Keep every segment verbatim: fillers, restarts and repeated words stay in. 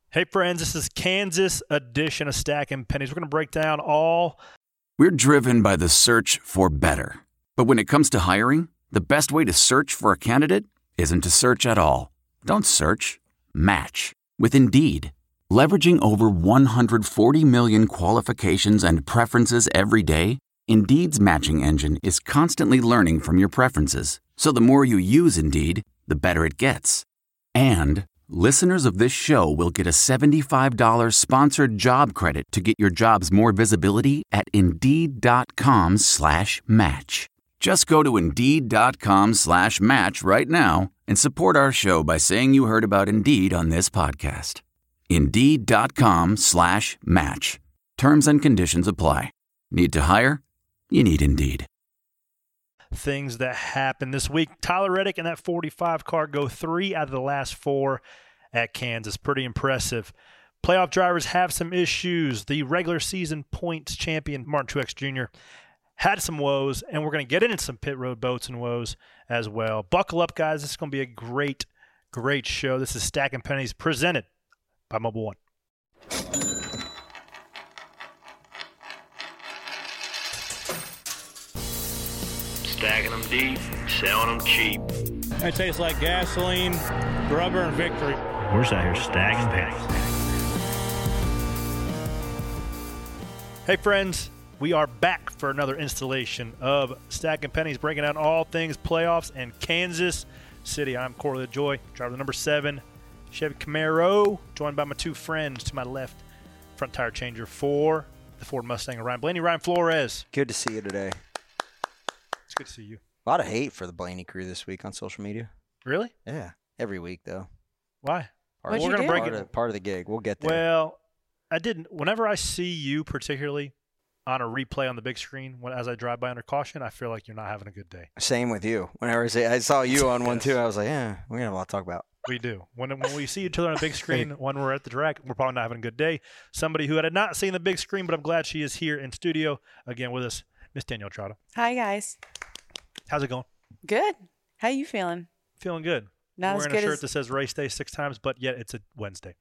Hey friends, this is Kansas edition of Stacking Pennies. We're going to break down all... We're driven by the search for better. But when it comes to hiring, the best way to search for a candidate isn't to search at all. Don't search. Match. With Indeed. Leveraging over one hundred forty million qualifications and preferences every day, Indeed's matching engine is constantly learning from your preferences. So the more you use Indeed, the better it gets. And listeners of this show will get a seventy-five dollars sponsored job credit to get your jobs more visibility at Indeed.com slash match. Just go to Indeed.com slash match right now and support our show by saying you heard about Indeed on this podcast. Indeed.com slash match. Terms and conditions apply. Need to hire? You need Indeed. Things that happened this week. Tyler Reddick and that forty-five car go three out of the last four at Kansas. Pretty impressive. Playoff drivers have some issues. The regular season points champion, Martin Truex Junior, had some woes, and we're going to get into some pit road boats and woes as well. Buckle up, guys. This is going to be a great, great show. This is Stacking Pennies presented by Mobile One. Stacking them deep, selling them cheap. It tastes like gasoline, rubber, and victory. We're just out here stacking pennies. Hey, friends. We are back for another installation of Stacking Pennies, breaking down all things playoffs and Kansas City. I'm Corey LaJoy, driver of the number seven Chevy Camaro, joined by my two friends to my left, front tire changer for the Ford Mustang, Ryan Blaney, Ryan Flores. Good to see you today. It's good to see you. A lot of hate for the Blaney crew this week on social media. Really? Yeah, every week though. Why? Part, Well, we're gonna break part, it. of, part of the gig. We'll get there. Well, I didn't. Whenever I see you, particularly on a replay on the big screen, when as I drive by under caution, I feel like you're not having a good day. Same with you. Whenever I, say, I saw you on one too, I was like, yeah, we're gonna have a lot to talk about. We do. When when we see each other on a big screen, when we're at the track, we're probably not having a good day. Somebody who had not seen the big screen, but I'm glad she is here in studio again with us, Miss Danielle Trotta. Hi, guys. How's it going? Good. How you feeling? Feeling good. Not Wearing as good a shirt as that says race day six times, but yet it's a Wednesday.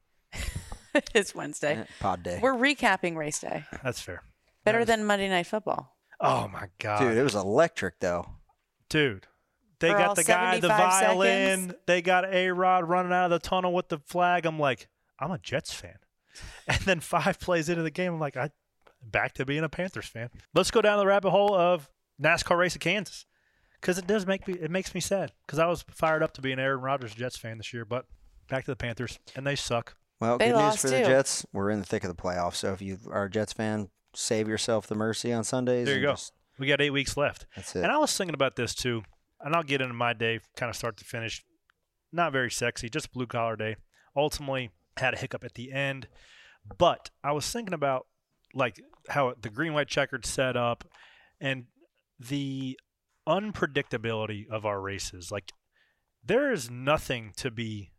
it's Wednesday. Eh, Pod day. We're recapping race day. That's fair. Better That is- than Monday Night Football. Oh, my God. Dude, it was electric though. Dude. They For got all the guy, the seventy-five violin. seconds? They got A-Rod running out of the tunnel with the flag. I'm like, I'm a Jets fan. And then five plays into the game, I'm like, I back to being a Panthers fan. Let's go down the rabbit hole of NASCAR race at Kansas, because it does make me it makes me sad, because I was fired up to be an Aaron Rodgers Jets fan this year, but back to the Panthers, and they suck. Well, They good news lost, for the too. Jets. We're in the thick of the playoffs. So if you are a Jets fan, save yourself the mercy on Sundays. There you and go. just- We got eight weeks left. that's it. And I was thinking about this too, and I'll get into my day kind of start to finish. Not very sexy, just blue collar day. Ultimately, had a hiccup at the end, but I was thinking about like how the green white checkered set up and the unpredictability of our races. Like there is nothing to be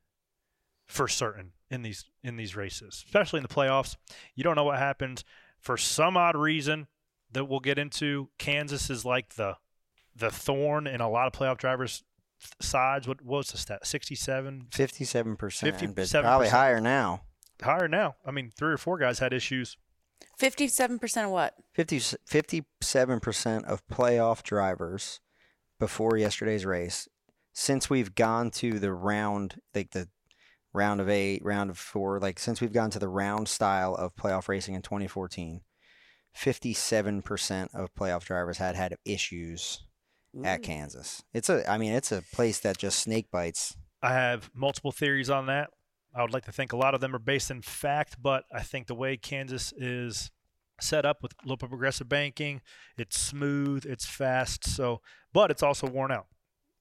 for certain in these in these races, especially in the playoffs. You don't know what happens. For some odd reason that we'll get into, Kansas is like the the thorn in a lot of playoff drivers' sides. What, what was the stat? sixty-seven? fifty-seven percent, but fifty-seven probably percent. higher now. Higher now. I mean, three or four guys had issues. fifty-seven percent of what? fifty, fifty-seven percent of playoff drivers before yesterday's race, since we've gone to the round, like the round of eight, round of four, like since we've gone to the round style of playoff racing in twenty fourteen, fifty-seven percent of playoff drivers had had issues at Kansas. It's a, I mean, it's a place that just snake bites. I have multiple theories on that. I would like to think a lot of them are based in fact, but I think the way Kansas is set up with a little bit of progressive banking, it's smooth, it's fast, so but it's also worn out.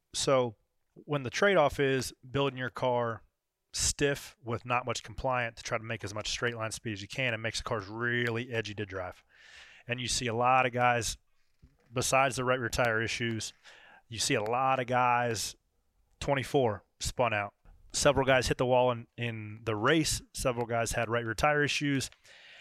So when the trade-off is building your car stiff with not much compliant to try to make as much straight line speed as you can, it makes the cars really edgy to drive. And you see a lot of guys, besides the right rear tire issues, you see a lot of guys, twenty-four, spun out. Several guys hit the wall in, in the race. Several guys had right rear tire issues.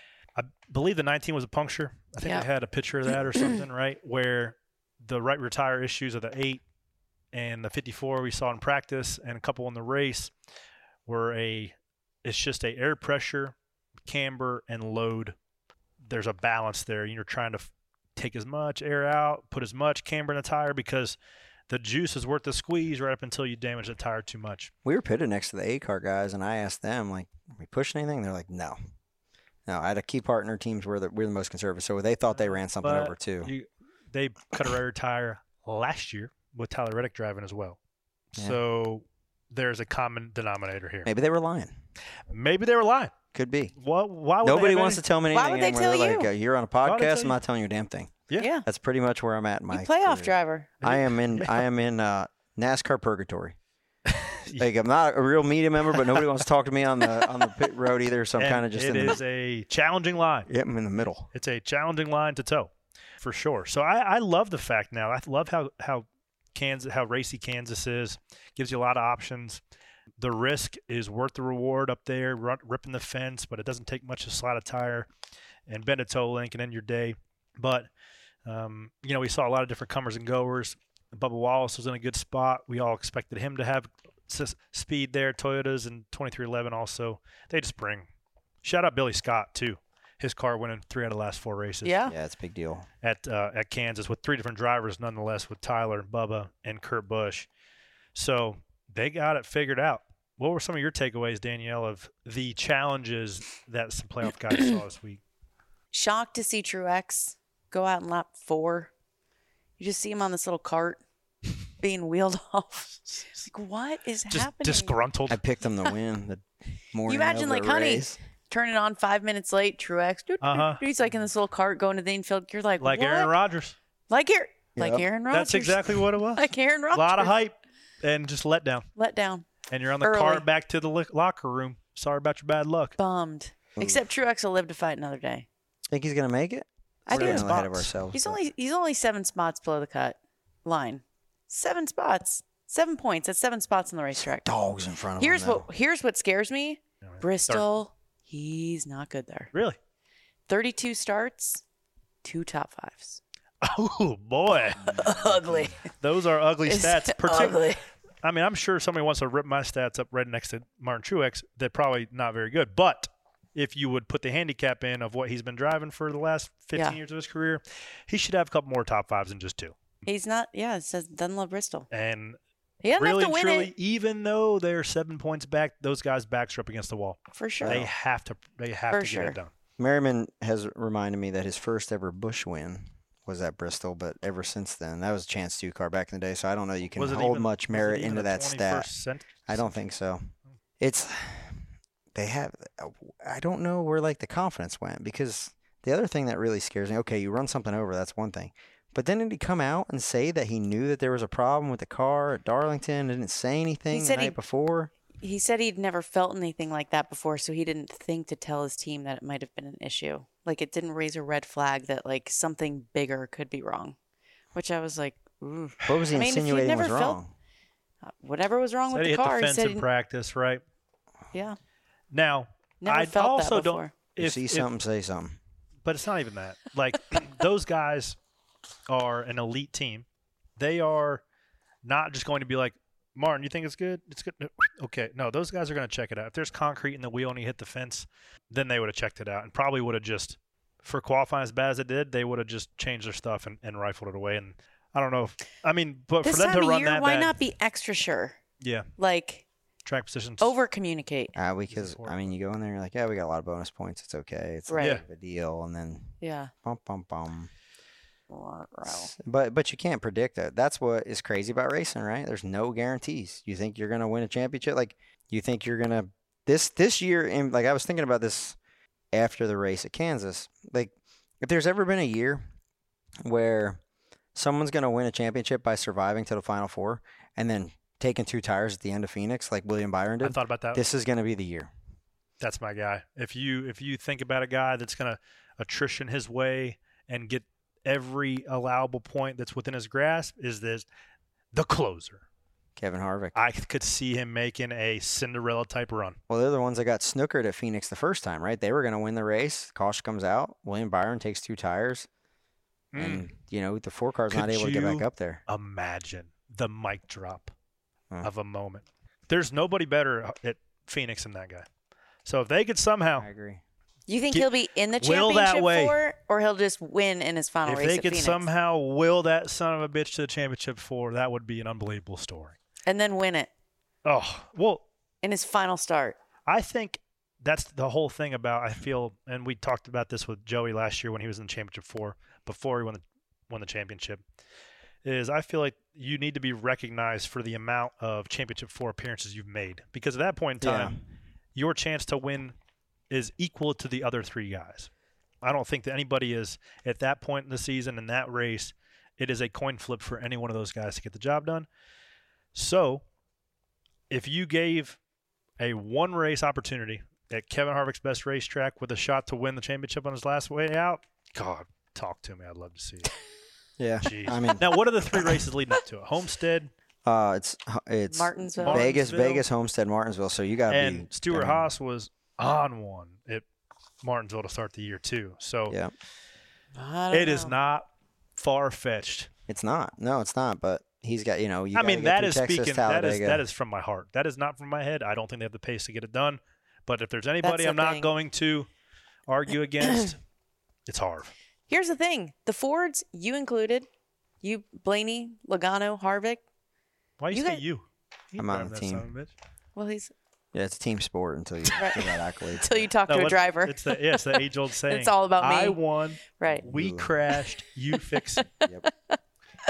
I believe the nineteen was a puncture. I think Yeah. I had a picture of that or something, right? Where the right rear tire issues of the eight and the fifty-four we saw in practice and a couple in the race were a it's just a air pressure, camber, and load. There's a balance there. You're trying to f- take as much air out, put as much camber in the tire because the juice is worth the squeeze right up until you damage the tire too much. We were pitted next to the A-car guys, and I asked them, like, are we pushing anything? They're like, no. No, I had a key partner teams where the, we're the most conservative, so they thought they ran something But over too. You, they cut a rear tire last year with Tyler Reddick driving as well. Yeah. So there's a common denominator here. Maybe they were lying. Maybe they were lying. Could be. What? Why would Nobody they wants to tell me anything Why would they anymore. tell They're you? like, uh, you're on a Why would they podcast. tell I'm you? not telling you a damn thing. Yeah. Yeah. That's pretty much where I'm at in my You playoff career. driver. I am in. I am in uh, NASCAR purgatory. Like I'm not a real media member, but nobody wants to talk to me on the on the pit road either. So I'm And kind of just it in the. is a challenging line. Yep, I'm in the middle. It's a challenging line to toe, for sure. So I, I love the fact now. I love how how Kansas, how racy Kansas is. Gives you a lot of options. The risk is worth the reward up there, run, ripping the fence, but it doesn't take much to slide a tire and bend a toe link and end your day. But um, you know, we saw a lot of different comers and goers. Bubba Wallace was in a good spot. We all expected him to have s- speed there. Toyotas and twenty-three eleven also. They just bring. Shout out Billy Scott too. His car winning three out of the last four races. Yeah. Yeah, it's a big deal. At uh, at Kansas with three different drivers, nonetheless, with Tyler, Bubba, and Kurt Busch. So they got it figured out. What were some of your takeaways, Danielle, of the challenges that some playoff guys saw this week? Shocked to see Truex go out in lap four. You just see him on this little cart being wheeled off. It's like, what is Just happening? disgruntled. I picked them to win the morning. You imagine, of like, the honey, race. turn it on five minutes late, Truex. Doot, doot, Uh-huh. doot. He's like in this little cart going to the infield. You're like, Like what? Aaron Rodgers. Like Aaron, like Yep. Aaron Rodgers. That's exactly what it was. like Aaron A Rodgers. lot of hype and just let down. Let down. And you're on the Early. cart back to the li- locker room. Sorry about your bad luck. Bummed. Except Truex will live to fight another day. Think he's gonna make it? I We're do. getting ahead of Spots. ourselves. He's but- only he's only seven spots below the cut line. Seven spots. Seven points. That's seven spots on the racetrack. dogs in front of Here's him. though. what here's what scares me. Bristol, he's not good there. Really? thirty-two starts, two top fives. Oh, boy. Ugly. Those are ugly It's stats. Partic- ugly. I mean, I'm sure somebody wants to rip my stats up right next to Martin Truex. They're probably not very good. But if you would put the handicap in of what he's been driving for the last fifteen Yeah. years of his career, he should have a couple more top fives than just two. He's not. Yeah, it says doesn't love Bristol. And He doesn't really have to and win truly, it even though they're seven points back, those guys' backs are up against the wall. for sure. They have to. They have For to sure. get it done. Merriman has reminded me that his first ever Busch win was at Bristol, but ever since then, that was a Chance two car back in the day. So I don't know you can Was it hold even- much was it merit even into a that stat. twenty-first cent- I don't think so. It's they have. I don't know where like the confidence went because the other thing that really scares me. Okay, you run something over, that's one thing. But then did he come out and say that he knew that there was a problem with the car at Darlington? Didn't say anything the said night he- before. He said he'd never felt anything like that before, so he didn't think to tell his team that it might have been an issue. Like it didn't raise a red flag that like something bigger could be wrong. Which I was like, ooh. What was he I mean, if you'd insinuating never was felt- wrong? Whatever was wrong Said with he the hit car, the he fence said, in he, practice, right? yeah, Now, never I felt also that don't. before. You If, see if- something, say something. But it's not even that. Like those guys are an elite team. They are not just going to be like, Martin, you think it's good? It's good. No. Okay. No, those guys are going to check it out. If there's concrete in the wheel and he hit the fence, then they would have checked it out and probably would have just, for qualifying as bad as it did, they would have just changed their stuff and, and rifled it away. And I don't know if, I mean, but This for them time to of run year, that why bad, not be extra sure? yeah, Like track positions. over communicate. Uh, because important. I mean, you go in there, you're like, yeah, we got a lot of bonus points. It's okay. It's Right. not a big deal, and then Yeah. bum bum bum. Wow. But but you can't predict that. That's what is crazy about racing, right? There's no guarantees. You think you're gonna win a championship? Like you think you're gonna this this year? In like I was thinking about this after the race at Kansas. Like if there's ever been a year where someone's gonna win a championship by surviving to the Final Four and then taking two tires at the end of Phoenix, like William Byron I did, thought about that. this is gonna be the year. That's my guy. If you if you think about a guy that's going to attrition his way and get every allowable point that's within his grasp, is this the closer. Kevin Harvick. I could see him making a Cinderella type run. Well, they're the ones that got snookered at Phoenix the first time, right? They were going to win the race. Caution comes out. William Byron takes two tires. And, you know, the four car's not Could able to get back you up there. Imagine the mic drop Huh. of a moment. There's nobody better at Phoenix than that guy. So if they could somehow, I agree. You think Keep- he'll be in the will that championship way. four, or he'll just win in his final if race they at could Phoenix? somehow will that son of a bitch to the championship four, that would be an unbelievable story. And then win it Oh, well, in his final start. I think that's the whole thing about, I feel, and we talked about this with Joey last year when he was in the championship four, before he won the, won the championship, is I feel like you need to be recognized for the amount of championship four appearances you've made. Because at that point in time, Yeah. your chance to win is equal to the other three guys. I don't think that anybody is, at that point in the season, in that race, it is a coin flip for any one of those guys to get the job done. So, if you gave a one-race opportunity at Kevin Harvick's best racetrack with a shot to win the championship on his last way out, God, talk to me. I'd love to see it. Yeah. Jeez. I mean, Now, what are the three races leading up to it? Homestead uh, it's it's Martinsville. Vegas, Martinsville. Vegas, Homestead, Martinsville. So you got to be. and Stuart I mean, Haas was on one at Martinsville to start the year, too. So Yeah. I don't it is know. not far-fetched. It's not. No, it's not. But he's got. You know. You I gotta mean, get that through is Texas, speaking. That is Talladega. that is from my heart. That is not from my head. I don't think they have the pace to get it done. But if there's anybody the I'm not thing. going to argue against, it's Harv. Here's the thing: the Fords, you included, you Blaney, Logano, Harvick. Why you, You say guys- you? You I'm on grabbed the that team. son of a bitch. Well, he's Yeah, it's a team sport until you Right. get that accolade. until you talk No, to a what- driver, It's the yeah, it's the age old saying. It's all about me. I won. right? We Ooh. crashed. You fix it. Yep.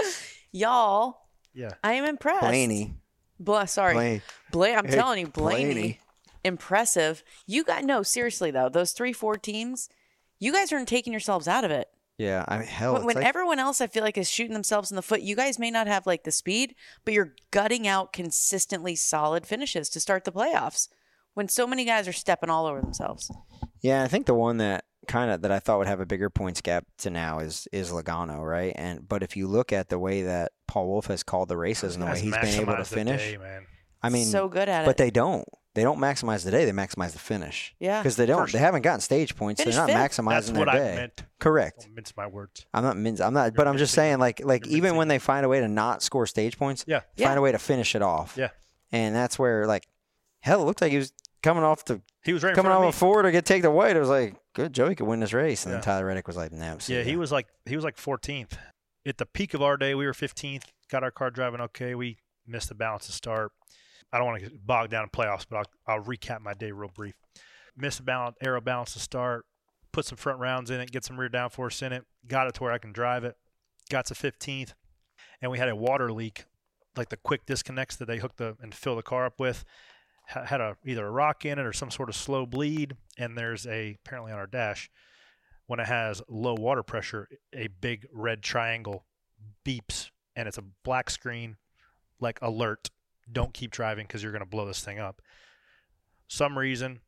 Y'all, Yeah. I am impressed. Blaney. Bla- sorry, Blaney. Bla- I'm Hey, telling you, Blaney, Blaney. impressive. You got no, seriously though, those three, four teams, you guys aren't taking yourselves out of it. Yeah, I mean, hell, when it's when like, everyone else, I feel like, is shooting themselves in the foot, you guys may not have like the speed, but you're gutting out consistently solid finishes to start the playoffs. When so many guys are stepping all over themselves. yeah, I think the one that kind of that I thought would have a bigger points gap to now is is Logano, right? And but if you look at the way that Paul Wolf has called the races and the way Guys he's been able to maximize the finish, day, man. I mean, so good at but it. they don't. They don't maximize the day. They maximize the finish. Yeah. because they don't. First- They haven't gotten stage points. Finish They're not fifth. maximizing That's their what day. I meant. Correct. Don't mince my words. I'm not. Min- I'm not. You're But I'm just mincing saying, it. like, like You're even mincing when it. they find a way to not score stage points, Yeah. find Yeah. a way to finish it off. Yeah. And that's where, like, hell, it looked like he was coming off the He was right in coming front off of a me. four to get take the white. It was like, good, Joey could win this race. And Yeah. then Tyler Reddick was like, no. see Yeah, ya. he was like he was like fourteenth. At the peak of our day, we were fifteenth. Got our car driving okay. We missed the balance to start. I don't want to get bogged down in playoffs, but I'll, I'll recap my day real brief. Missed the balance, aero balance to start. Put some front rounds in it. Get some rear downforce in it. Got it to where I can drive it. Got to fifteenth, and we had a water leak, like the quick disconnects that they hook the and fill the car up with. Ha- Had a either a rock in it or some sort of slow bleed. And there's a apparently on our dash, when it has low water pressure, a big red triangle beeps, and it's a black screen, like alert. Don't keep driving because you're going to blow this thing up. Some reason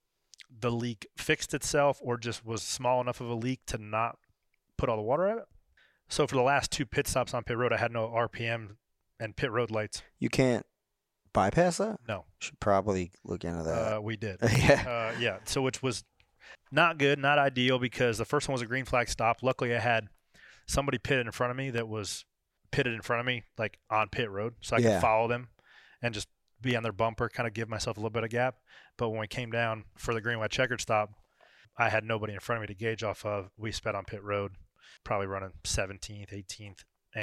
the leak fixed itself or just was small enough of a leak to not put all the water out of it. So for the last two pit stops on pit road, I had no R P M and pit road lights. You can't bypass that. No, Should probably look into that. uh, we did. yeah. Uh, yeah, so which was not good, not ideal, because the first one was a green flag stop. Luckily, I had somebody pitted in front of me that was pitted in front of me, like on pit road, so I Yeah. could follow them and just be on their bumper, kind of give myself a little bit of gap. But when we came down for the green white checkered stop, I had nobody in front of me to gauge off of. We sped on pit road, probably running seventeenth, eighteenth,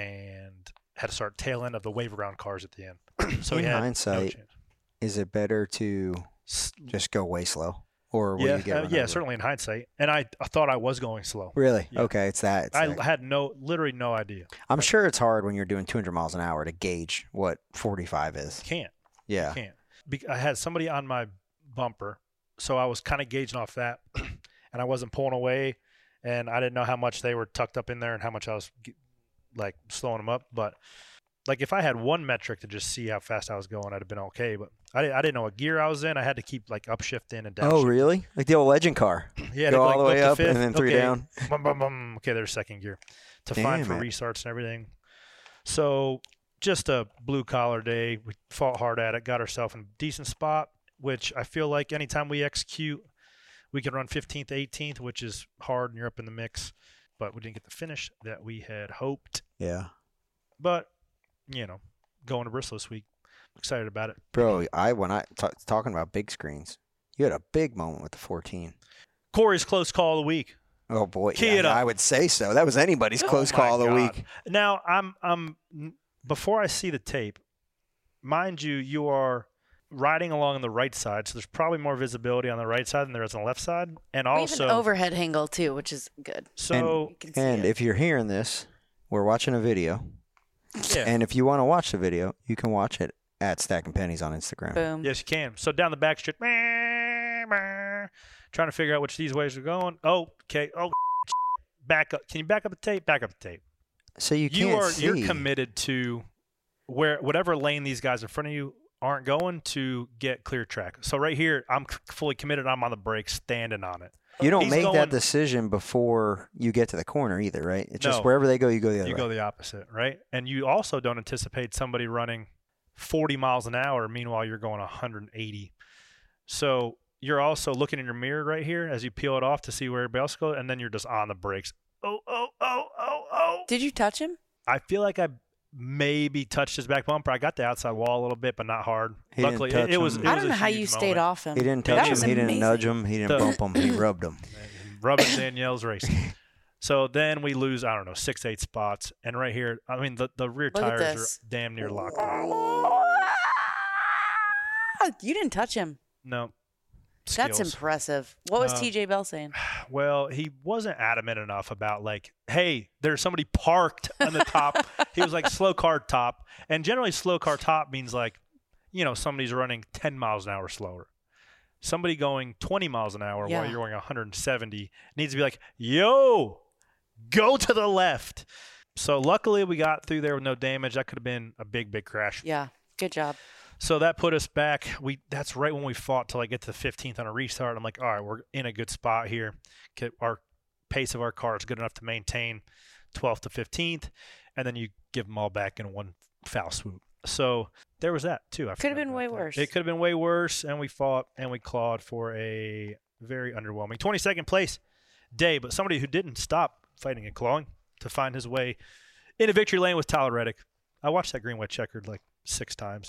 and had to start tail end of the wave around cars at the end. so In we had no hindsight, chance. Is it better to S- just go way slow, or will yeah, you get uh, run yeah, over? certainly in hindsight. And I, I thought I was going slow. Really? Yeah. Okay, it's that. It's I that. had no, literally no idea. I'm sure it's hard when you're doing two hundred miles an hour to gauge what forty-five is. Can't, Yeah. can't. Be- I had somebody on my bumper, so I was kind of gauging off that, and I wasn't pulling away, and I didn't know how much they were tucked up in there and how much I was g- like slowing them up. But like if I had one metric to just see how fast I was going, I'd have been okay. But I didn't, I didn't know what gear I was in. I had to keep like upshifting and downshift. Oh, really? Like the old legend car. Yeah, Go to, all the like, way to up and fifth. then three Okay. down. Bum, bum, bum. Okay, there's second gear to find Damn for it. restarts and everything. So just a blue collar day. We fought hard at it, got ourselves in a decent spot, which I feel like anytime we execute, we can run fifteenth, eighteenth, which is hard and you're up in the mix. But we didn't get the finish that we had hoped. Yeah. But, you know, going to Bristol this week, excited about it. Bro, I when I t- talking about big screens, You had a big moment with the fourteen. Corey's close call of the week. Oh boy, Key yeah, it up. I would say so. That was anybody's close Oh my call of the God. week. Now, I'm I'm before I see the tape, mind you, you are riding along on the right side, so there's probably more visibility on the right side than there is on the left side. And We have also, an overhead angle too, which is good. so You can see And it. if you're hearing this, we're watching a video. yeah. And if you want to watch the video, you can watch it at Stacking Pennies on Instagram. Boom. Yes, you can. So down the back street, trying to figure out which these ways are going. Oh, okay. Oh, back up. Can you back up the tape? Back up the tape. So you You can't are see. you're committed to where whatever lane these guys in front of you aren't going to get clear track. So right here, I'm c- fully committed. I'm on the brake, standing on it. You don't He's make going- that decision before you get to the corner either, right? It's just No. wherever they go, you go the other You way. go the opposite, right? And you also don't anticipate somebody running forty miles an hour. Meanwhile, you're going one hundred eighty. So you're also looking in your mirror right here as you peel it off to see where everybody else goes, and then you're just on the brakes. Oh, oh, oh, oh, oh. Did you touch him? I feel like I maybe touched his back bumper. I got the outside wall a little bit, but not hard. He didn't Luckily, touch it, it was. him. It I was don't a know how huge you stayed moment. off him. He didn't That touch him. was He didn't amazing. nudge him. He didn't The- bump him. He rubbed him. Rubbing Danielle's racing. So then we lose, I don't know, six, eight spots. And right here, I mean, the, the rear Look at tires this. are damn near locked up. You didn't touch him. No. That's Skills. impressive. What was Uh, T J Bell saying? Well, he wasn't adamant enough about, like, hey, there's somebody parked on the top. He was like, slow car top. And generally, slow car top means, like, you know, somebody's running ten miles an hour slower. Somebody going twenty miles an hour Yeah. while you're going one hundred seventy needs to be like, yo, go to the left. So luckily, we got through there with no damage. That could have been a big, big crash. Yeah, good job. So that put us back. We that's right when we fought to like get to the fifteenth on a restart. I'm like, all right, we're in a good spot here. Get our pace of our car is good enough to maintain twelfth to fifteenth, and then you give them all back in one foul swoop. So there was that too. I Could have forgot been about way that. worse. It could have been way worse, and we fought and we clawed for a very underwhelming twenty-second place day. But somebody who didn't stop fighting and clawing to find his way into victory lane was Tyler Reddick. I watched that green white checkered like six times.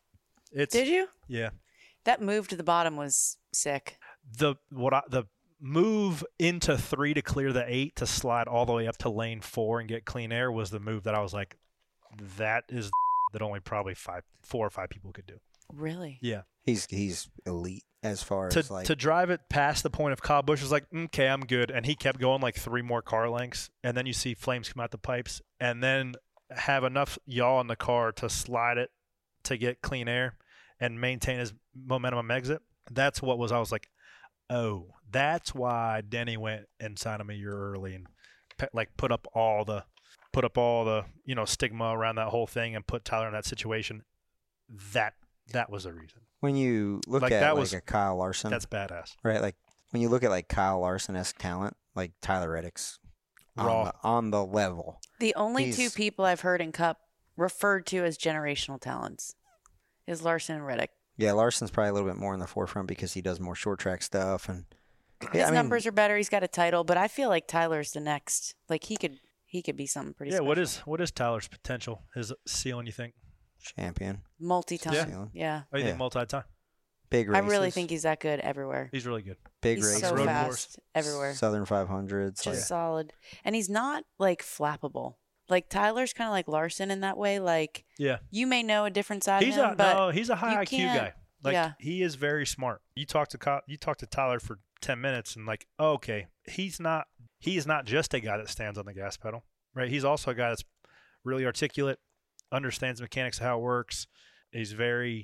It's Did you? yeah. That move to the bottom was sick. The what I, the move into three to clear the eight to slide all the way up to lane four and get clean air was the move that I was like, that is that only probably five, four or five people could do. Really? Yeah. He's he's elite as far To as like to drive it past the point of Kyle Busch was like, okay, I'm good, and he kept going like three more car lengths, and then you see flames come out the pipes, and then have enough yaw in the car to slide it to get clean air and maintain his momentum on exit. That's what was I was like, oh, that's why Denny went and signed him a year early and pe- like put up all the put up all the you know stigma around that whole thing and put Tyler in that situation. That that was the reason. when you look like, at that like was- a Kyle Larson, That's badass. right? Like when you look at like Kyle Larson-esque talent, like Tyler Reddick's on Raw. the, on the level. The only two He's- people I've heard in Cup referred to as generational talents is Larson and Reddick. Yeah, Larson's probably a little bit more in the forefront because he does more short track stuff and His yeah, I mean, numbers are better. He's got a title, but I feel like Tyler's the next. Like he could, he could be something pretty. Yeah. special. What is what is Tyler's potential? His ceiling? You think? champion. multi-time? Yeah. Yeah, yeah. Oh, you Yeah. think multi-time? Big I races. really think he's that good everywhere. He's really good. big he's races. so road fast course. everywhere. Southern five hundreds. Just Like, solid, and he's not like flappable. Like Tyler's kind of like Larson in that way. Like Yeah. you may know a different side He's of him, a but no. He's a high you I Q can't- guy. Like yeah. he is very smart. You talk to Ky- you talk to Tyler for ten minutes and like, oh, okay, he's not. He is not just a guy that stands on the gas pedal, right? He's also a guy that's really articulate, understands the mechanics of how it works. He's very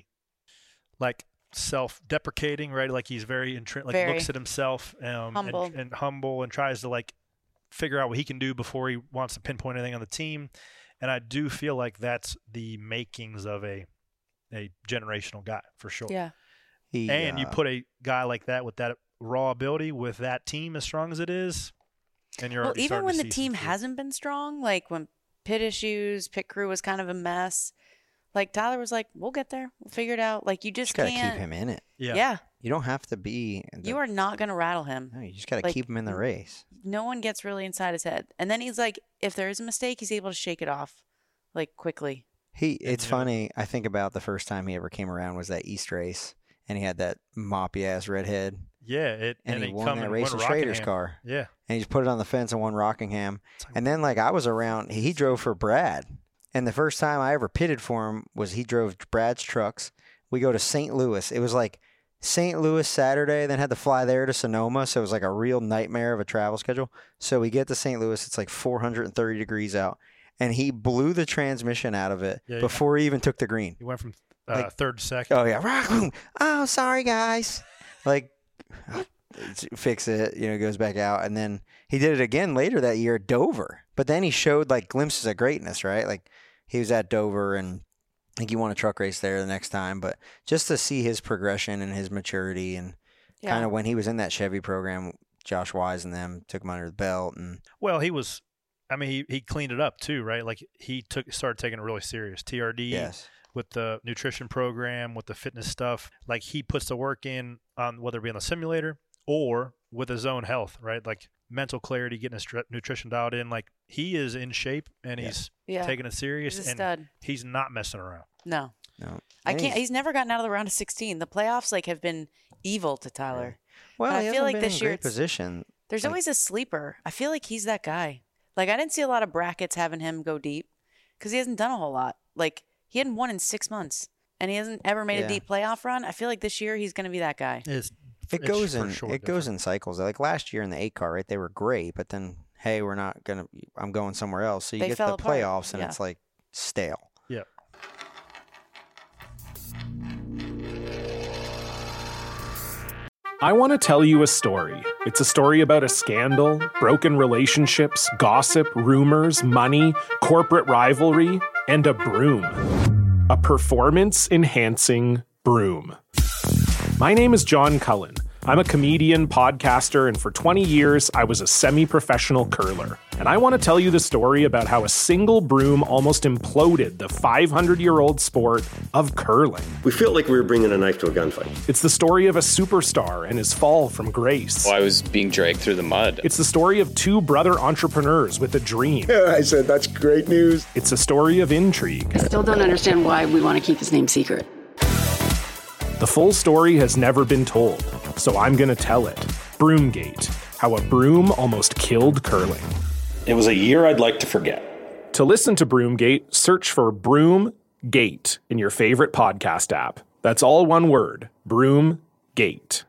like self-deprecating, right? Like he's very intri- like Very. looks at himself um, Humble. And, and humble and tries to like figure out what he can do before he wants to pinpoint anything on the team. And I do feel like that's the makings of a a generational guy for sure. yeah, he, And you uh, put a guy like that with that raw ability with that team as strong as it is, and you're well, already even starting when to the see some team fruit. hasn't been strong, like when pit issues, pit crew was kind of a mess. Like Tyler was like, "We'll get there. We'll figure it out." Like you just just gotta can't. keep him in it. yeah. Yeah, You don't have to be. The, you are not going to rattle him. No, you just gotta like, keep him in the race. No one gets really inside his head. And then he's like, if there is a mistake, he's able to shake it off, like quickly. He. It's yeah. funny. I think about the first time he ever came around was that East race, and he had that moppy ass red head. Yeah, it And, and, he it won come that and race won in Schrader's Rockingham. car. Yeah, And he just put it on the fence and won Rockingham. It's like- And then, like, I was around, he, he drove for Brad. And the first time I ever pitted for him was he drove Brad's trucks. We go to Saint Louis. It was like Saint Louis Saturday, then had to fly there to Sonoma. So it was like a real nightmare of a travel schedule. So we get to Saint Louis. It's like four hundred thirty degrees out. And he blew the transmission out of it Yeah, before he even took the green. he went from uh, Like- third to second. Oh, yeah. Rock, boom. Oh, sorry, guys. Like, fix it, you know, goes back out. And then he did it again later that year at Dover. But then he showed, like, glimpses of greatness, right? Like, he was at Dover, and I think he won a truck race there the next time. But just to see his progression and his maturity, and Yeah. kind of when he was in that Chevy program, Josh Wise and them took him under the belt. And Well, he was. I mean, he, he cleaned it up too, right? Like he took started taking it really serious. T R D yes, with the nutrition program, with the fitness stuff. Like he puts the work in on whether it be on the simulator or with his own health, right? Like mental clarity, getting his str- nutrition dialed in. Like he is in shape and Yeah. he's Yeah. taking it serious, He's a and stud. he's not messing around. No. no, I And can't. he's- He's never gotten out of the round of sixteen. The playoffs like have been evil to Tyler. Well, I he feel hasn't like been this in year great it's- position. There's Like- always a sleeper. I feel like he's that guy. Like I didn't see a lot of brackets having him go deep because he hasn't done a whole lot. Like he hadn't won in six months, and he hasn't ever made Yeah. a deep playoff run. I feel like this year he's going to be that guy. It's, It it's goes for in sure it goes different. in cycles. Like last year in the eight car, right? They were great, but then hey, we're not gonna. I'm going somewhere else. So you They get fell the apart. playoffs, and Yeah. it's like stale. Yeah. I want to tell you a story. It's a story about a scandal, broken relationships, gossip, rumors, money, corporate rivalry, and a broom. A performance-enhancing broom. My name is John Cullen. I'm a comedian, podcaster, and for twenty years, I was a semi-professional curler. And I want to tell you the story about how a single broom almost imploded the five hundred year old sport of curling. We felt like we were bringing a knife to a gunfight. It's the story of a superstar and his fall from grace. Well, I was being dragged through the mud. It's the story of two brother entrepreneurs with a dream. I said, that's great news. It's a story of intrigue. I still don't understand why we want to keep his name secret. The full story has never been told, so I'm going to tell it. Broomgate, how a broom almost killed curling. It was a year I'd like to forget. To listen to Broomgate, search for Broomgate in your favorite podcast app. That's all one word, Broomgate.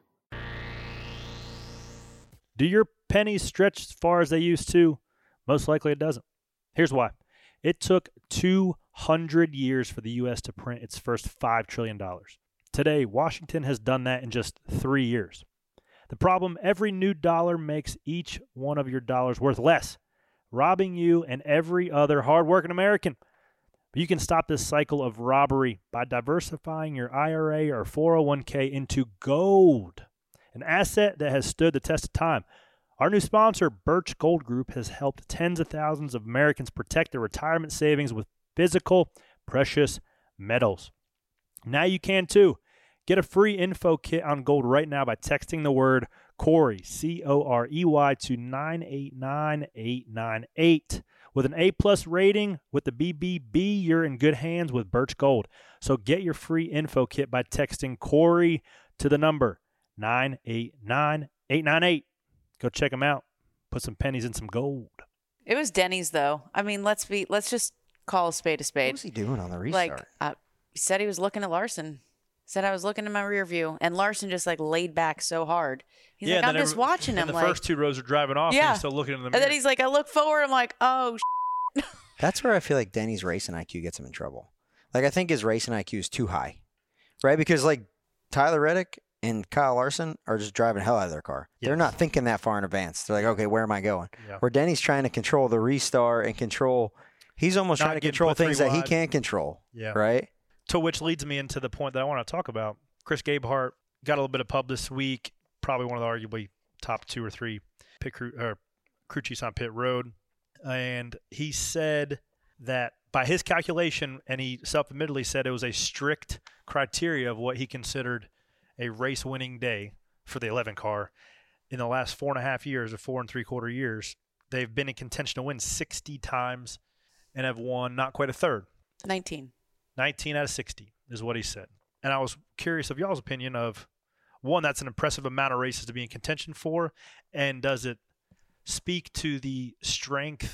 Do your pennies stretch as far as they used to? Most likely it doesn't. Here's why. It took two hundred years for the U S to print its first five trillion dollars. Today, Washington has done that in just three years. The problem, every new dollar makes each one of your dollars worth less, robbing you and every other hardworking American. But you can stop this cycle of robbery by diversifying your I R A or four oh one k into gold, an asset that has stood the test of time. Our new sponsor, Birch Gold Group, has helped tens of thousands of Americans protect their retirement savings with physical, precious metals. Now you can too. Get a free info kit on gold right now by texting the word Corey, C O R E Y, to nine eight nine eight nine eight. With an A-plus rating with the B B B, you're in good hands with Birch Gold. So get your free info kit by texting Corey to the number nine eight nine eight nine eight. Go check them out. Put some pennies in some gold. It was Denny's though. I mean, let's be let's just call a spade a What spade. was he doing on the restart? Like uh, he said he was looking at Larson. Said I was looking in my rear view, and Larson just like laid back so hard. He's like, and I'm then just every- watching and him. the like, first two rows are driving off, and Yeah. he's still looking in the and mirror. then he's like, I look forward. I'm like, oh. Sh-. That's where I feel like Denny's racing I Q gets him in trouble. Like, I think his racing I Q is too high, right? Because, like, Tyler Reddick and Kyle Larson are just driving hell out of their car. They're Yes. not thinking that far in advance. They're like, okay, where am I going? Yeah. Where Denny's trying to control the restart and control – he's almost Not trying to getting control put three things that he wide. can't control, Yeah. right? To which leads me into the point that I want to talk about. Chris Gabehart got a little bit of pub this week, probably one of the arguably top two or three pit crew, or crew chiefs on pit road. And he said that by his calculation, and he self-admittedly said it was a strict criteria of what he considered a race-winning day for the eleven car. In the last four and a half years, or four and three-quarter years, they've been in contention to win sixty times and have won not quite a third. nineteen. nineteen out of sixty is what he said. and I was curious of y'all's opinion of, one, that's an impressive amount of races to be in contention for, and does it speak to the strength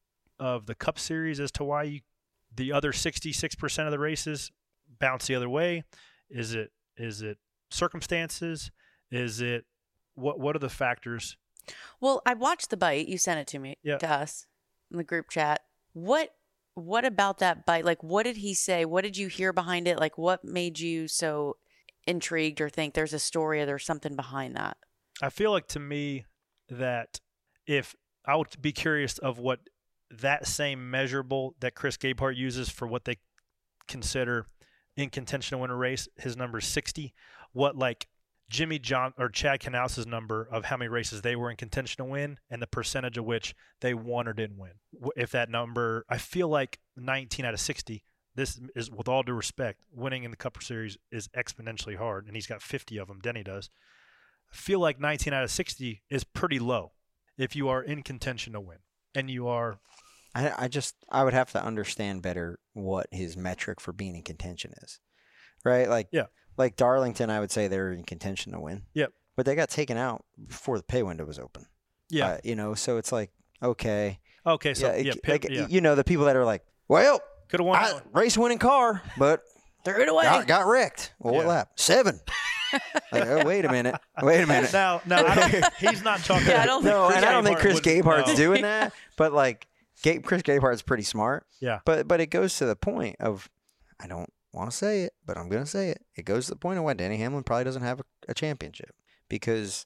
of the Cup Series as to why you, the other sixty-six percent of the races bounce the other way? Is it is it circumstances? Is it what what are the factors? Well, I watched the bite. You sent it to me, yeah. to us in the group chat. What what about that bite? Like, what did he say? What did you hear behind it? Like, what made you so intrigued or think there's a story or there's something behind that? I feel like to me that if I would be curious of what that same measurable that Chris Gabehart uses for what they consider in contention to win a race, his number is sixty. What like Jimmy John or Chad Knaus's number of how many races they were in contention to win and the percentage of which they won or didn't win. If that number, I feel like nineteen out of sixty, this is, with all due respect, winning in the Cup Series is exponentially hard, and he's got fifty of them, Denny does. I feel like nineteen out of sixty is pretty low if you are in contention to win. And you are... I, I just, I would have to understand better what his metric for being in contention is, right? Like, yeah. like Darlington, I would say they're in contention to win. Yep. But they got taken out before the pay window was open. Yeah. Uh, you know, so it's like, okay. Okay, so, yeah, yeah, it, Pip, like, yeah. you know, the people that are like, well, could have won. I, race winning car, but threw it away. Got, got wrecked. Well, yeah. what lap? Seven. Like, oh, wait a minute. Wait a minute. Now, now I don't, he's not talking. Yeah, I don't no, think and I don't think Chris would, Gabehart's no. doing that. But like, Gabe, Chris Gabehart's pretty smart. Yeah. But but it goes to the point of, I don't want to say it, but I'm going to say it. It goes to the point of why Denny Hamlin probably doesn't have a, a championship, because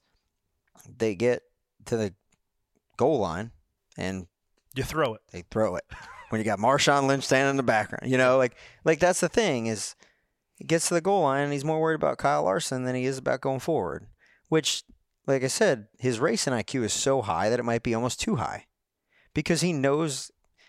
they get to the goal line and you throw it. They throw it. When you got Marshawn Lynch standing in the background, you know, like like that's the thing is, he gets to the goal line and he's more worried about Kyle Larson than he is about going forward. Which, like I said, his racing I Q is so high that it might be almost too high, because he knows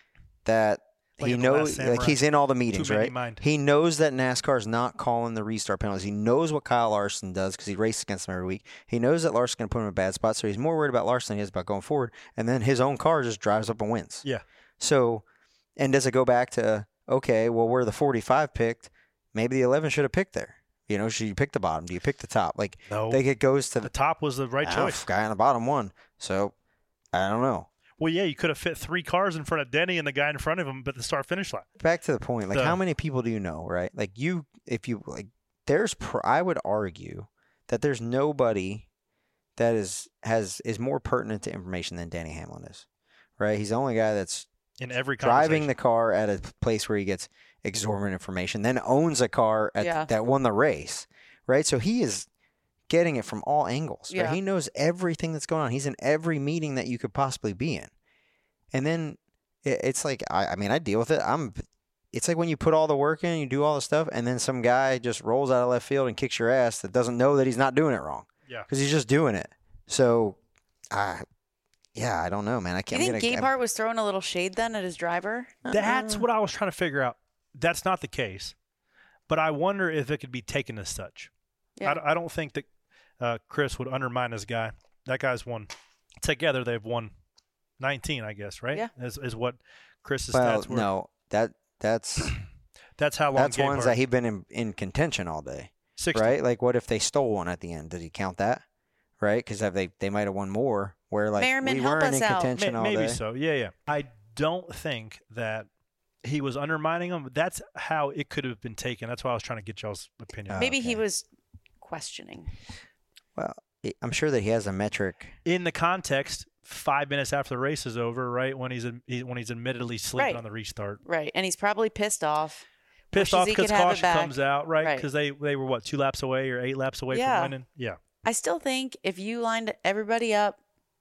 that like he knows like he's in all the meetings, right? Mind. He knows that NASCAR's not calling the restart penalties. He knows what Kyle Larson does because he races against him every week. He knows that Larson's going to put him in a bad spot, so he's more worried about Larson than he is about going forward. And then his own car just drives up and wins. Yeah. So, and does it go back to, okay, well, where the forty-five picked, maybe the eleven should have picked there. You know, should you pick the bottom? Do you pick the top? Like, no. Like it goes to the, the top was the right choice. Guy on the bottom won. So, I don't know. Well, yeah, you could have fit three cars in front of Denny and the guy in front of him, but the start finish line. Back to the point, like the, how many people do you know, right? Like you, if you like, there's, pr- I would argue that there's nobody that is has is more pertinent to information than Denny Hamlin is, right? He's the only guy that's in every driving the car at a place where he gets exorbitant information, then owns a car at, yeah. that won the race, right? So he is getting it from all angles. Right? Yeah. He knows everything that's going on. He's in every meeting that you could possibly be in. And then it, it's like, I, I mean, I deal with it. I'm. It's like when you put all the work in, you do all the stuff, and then some guy just rolls out of left field and kicks your ass that doesn't know that he's not doing it wrong. Yeah. Because he's just doing it. So, uh, yeah, I don't know, man. I can't. You think get a, Gabehart was throwing a little shade then at his driver? That's uh, what I was trying to figure out. That's not the case. But I wonder if it could be taken as such. Yeah. I, I don't think that uh, Chris would undermine this guy. That guy's won. Together, they've won nineteen, I guess, right? Yeah. Is, is what Chris's well, stats were. no, that that's that's how long. That's Gabehart, ones that he's been in, in contention all day, sixty. Right? Like, what if they stole one at the end? Did he count that? Right? Because they they might have won more. Where like Merriman, we help weren't us in out. contention Ma- all maybe day. so. Yeah, yeah. I don't think that he was undermining him. That's how it could have been taken. That's why I was trying to get y'all's opinion. Oh, Maybe okay. he was questioning. Well, I'm sure that he has a metric. In the context, five minutes after the race is over, right when he's he, when he's admittedly sleeping Right. on the restart, Right. And he's probably pissed off. pissed Wishes off he because could have it caution back. comes out, right? Right. Because they they were what two laps away or eight laps away Yeah. from winning. Yeah, I still think if you lined everybody up,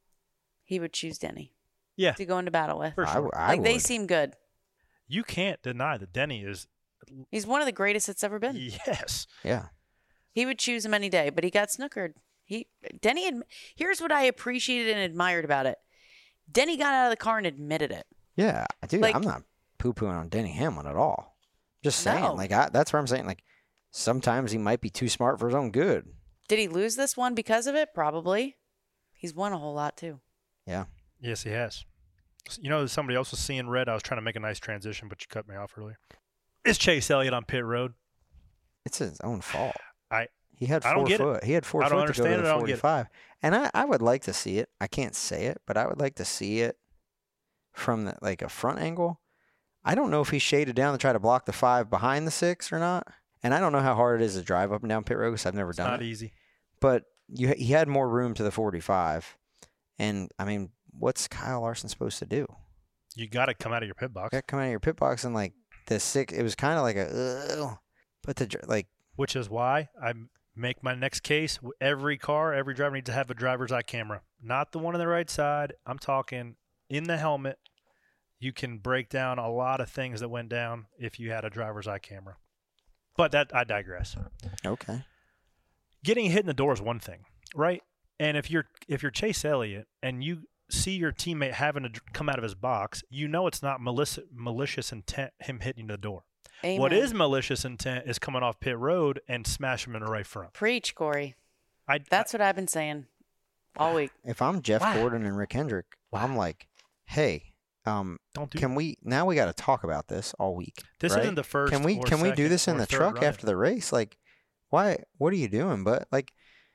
he would choose Denny yeah, to go into battle with. for I, sure. I like would. they seem good. You can't deny that Denny is He's one of the greatest that's ever been. yes. Yeah. He would choose him any day, but he got snookered. He Denny. Admi- Here's what I appreciated and admired about it. Denny got out of the car and admitted it. Yeah, dude, Like- I'm not poo-pooing on Denny Hamlin at all. Just saying, No. like I, that's what I'm saying. Like sometimes he might be too smart for his own good. Did he lose this one because of it? Probably. He's won a whole lot too. Yeah. Yes, he has. You know, somebody else was seeing red. I was trying to make a nice transition, but you cut me off earlier. It's Chase Elliott on pit road. it's his own fault. I he had I four don't get foot. it. He had four I don't foot to go understand to it. I the don't get it. forty-five. And I, I would like to see it. I can't say it, but I would like to see it from the, like a front angle. I don't know if he shaded down to try to block the five behind the six or not. And I don't know how hard it is to drive up and down pit road because I've never It's done not it. easy. But you he had more room to the forty-five. And, I mean, what's Kyle Larson supposed to do? You got to come out of your pit box. You got to come out of your pit box and, like, the six, it was kind of like a, ugh, but the, like. Which is why I make my next case. Every car, every driver needs to have a driver's eye camera. Not the one on the right side. I'm talking in the helmet. You can break down a lot of things that went down if you had a driver's eye camera. But that I digress. Okay. Getting hit in the door is one thing, right? And if you're if you're Chase Elliott and you see your teammate having to come out of his box, you know it's not malicious, malicious intent him hitting the door. Amen. What is malicious intent is coming off pit road and smash him in the right front. Preach, Corey. I, That's what I've been saying all week. If I'm Jeff Wow. Gordon and Rick Hendrick, I'm like, hey, um, Don't do can that. we now we got to talk about this all week. This right? isn't the first Can we or can we do second this in or the third truck run. after the race? Like, why? What are you doing? But like,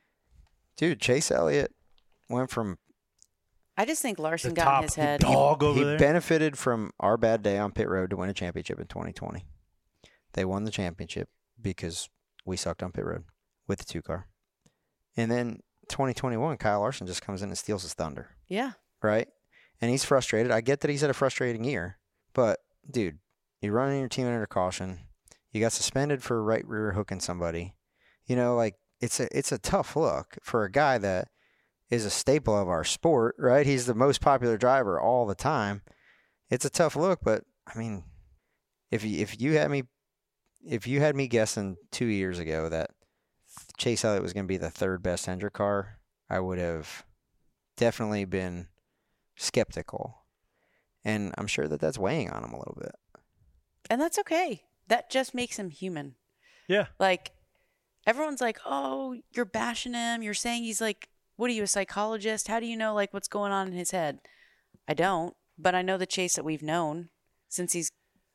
dude, Chase Elliott went from I just think Larson The got top in his head. dog over he there. benefited from our bad day on pit road to win a championship in twenty twenty. They won the championship because we sucked on pit road with the two car. And then twenty twenty-one, Kyle Larson just comes in and steals his thunder, Yeah. right? And he's frustrated. I get that he's had a frustrating year, but dude, you're running your team under caution. You got suspended for right rear hooking somebody. You know, like it's a it's a tough look for a guy that is a staple of our sport, right? He's the most popular driver all the time. It's a tough look, but I mean, if you, if you had me if you had me guessing two years ago that Chase Elliott was going to be the third best Hendrick car, I would have definitely been skeptical. And I'm sure that that's weighing on him a little bit. And that's okay. That just makes him human. Yeah. Like, everyone's like, oh, you're bashing him. You're saying he's like, what are you, a psychologist? How do you know, like, what's going on in his head? I don't, but I know the Chase that we've known since he's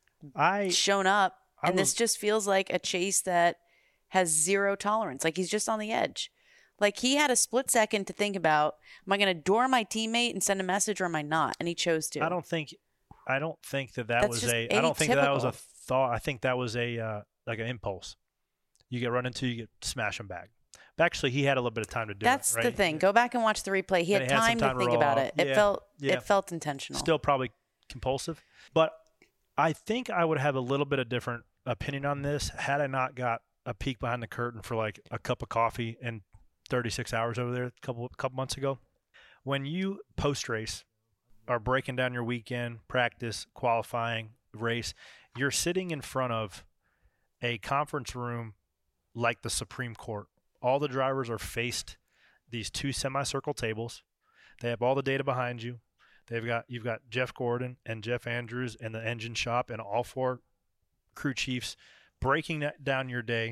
I shown up. I And was- this just feels like a Chase that has zero tolerance. Like, he's just on the edge. Like, he had a split second to think about, am I going to door my teammate and send a message, or am I not? And he chose to. I don't think I don't think that that That's was just a I don't think that was a atypical. thought. I think that was a uh, like an impulse. You get run into, you get smash him back. But actually, he had a little bit of time to do That's it. Right? the thing. Go back and watch the replay. He And had he had some time, time to to think roll about off. it. It Yeah. felt Yeah. it felt intentional. Still probably compulsive, but I think I would have a little bit of different opinion on this had I not got a peek behind the curtain for like a cup of coffee and thirty-six hours over there a couple couple months ago. When you post race are breaking down your weekend, practice, qualifying, race, you're sitting in front of a conference room like the Supreme Court. All the drivers are faced these two semicircle tables. They have all the data behind you. They've got you've got Jeff Gordon and Jeff Andrews and the engine shop and all four crew chiefs breaking that down your day.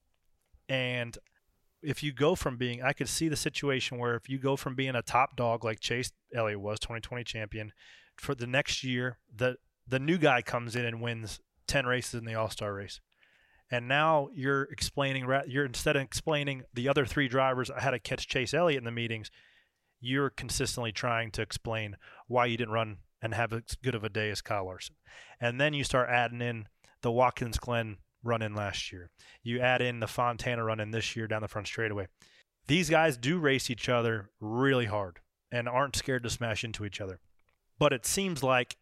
And if you go from being, I could see the situation where if you go from being a top dog like Chase Elliott was, twenty twenty champion, for the next year, the the new guy comes in and wins ten races in the All-Star race. And now you're explaining, you're instead of explaining the other three drivers how to catch Chase Elliott in the meetings, you're consistently trying to explain why you didn't run and have as good of a day as Kyle Larson. And then you start adding in the Watkins Glen run-in last year. You add in the Fontana run-in this year down the front straightaway. These guys do race each other really hard and aren't scared to smash into each other. But it seems like,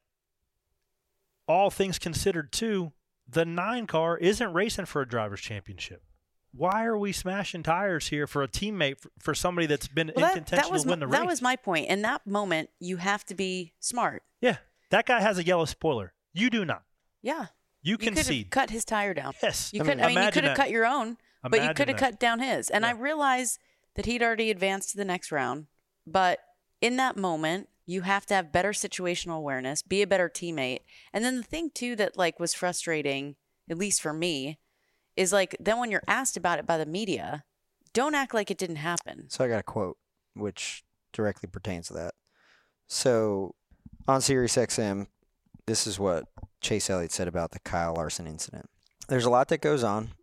all things considered too, the nine car isn't racing for a driver's championship. Why are we smashing tires here for a teammate, for, for somebody that's been Well, in that, contention that was to win my, the race? that was my point. In that moment, you have to be smart. Yeah, that guy has a yellow spoiler. You do not. Yeah. You could have concede. cut his tire down. Yes. You I could. mean, I mean, you imagine could have that. cut your own, but you Imagine could have that. cut down his. And I Yeah. realized that he'd already advanced to the next round. But in that moment, you have to have better situational awareness, be a better teammate. And then the thing too that like was frustrating, at least for me, is like then when you're asked about it by the media, don't act like it didn't happen. So I got a quote which directly pertains to that. So on Sirius X M, this is what Chase Elliott said about the Kyle Larson incident. There's a lot that goes on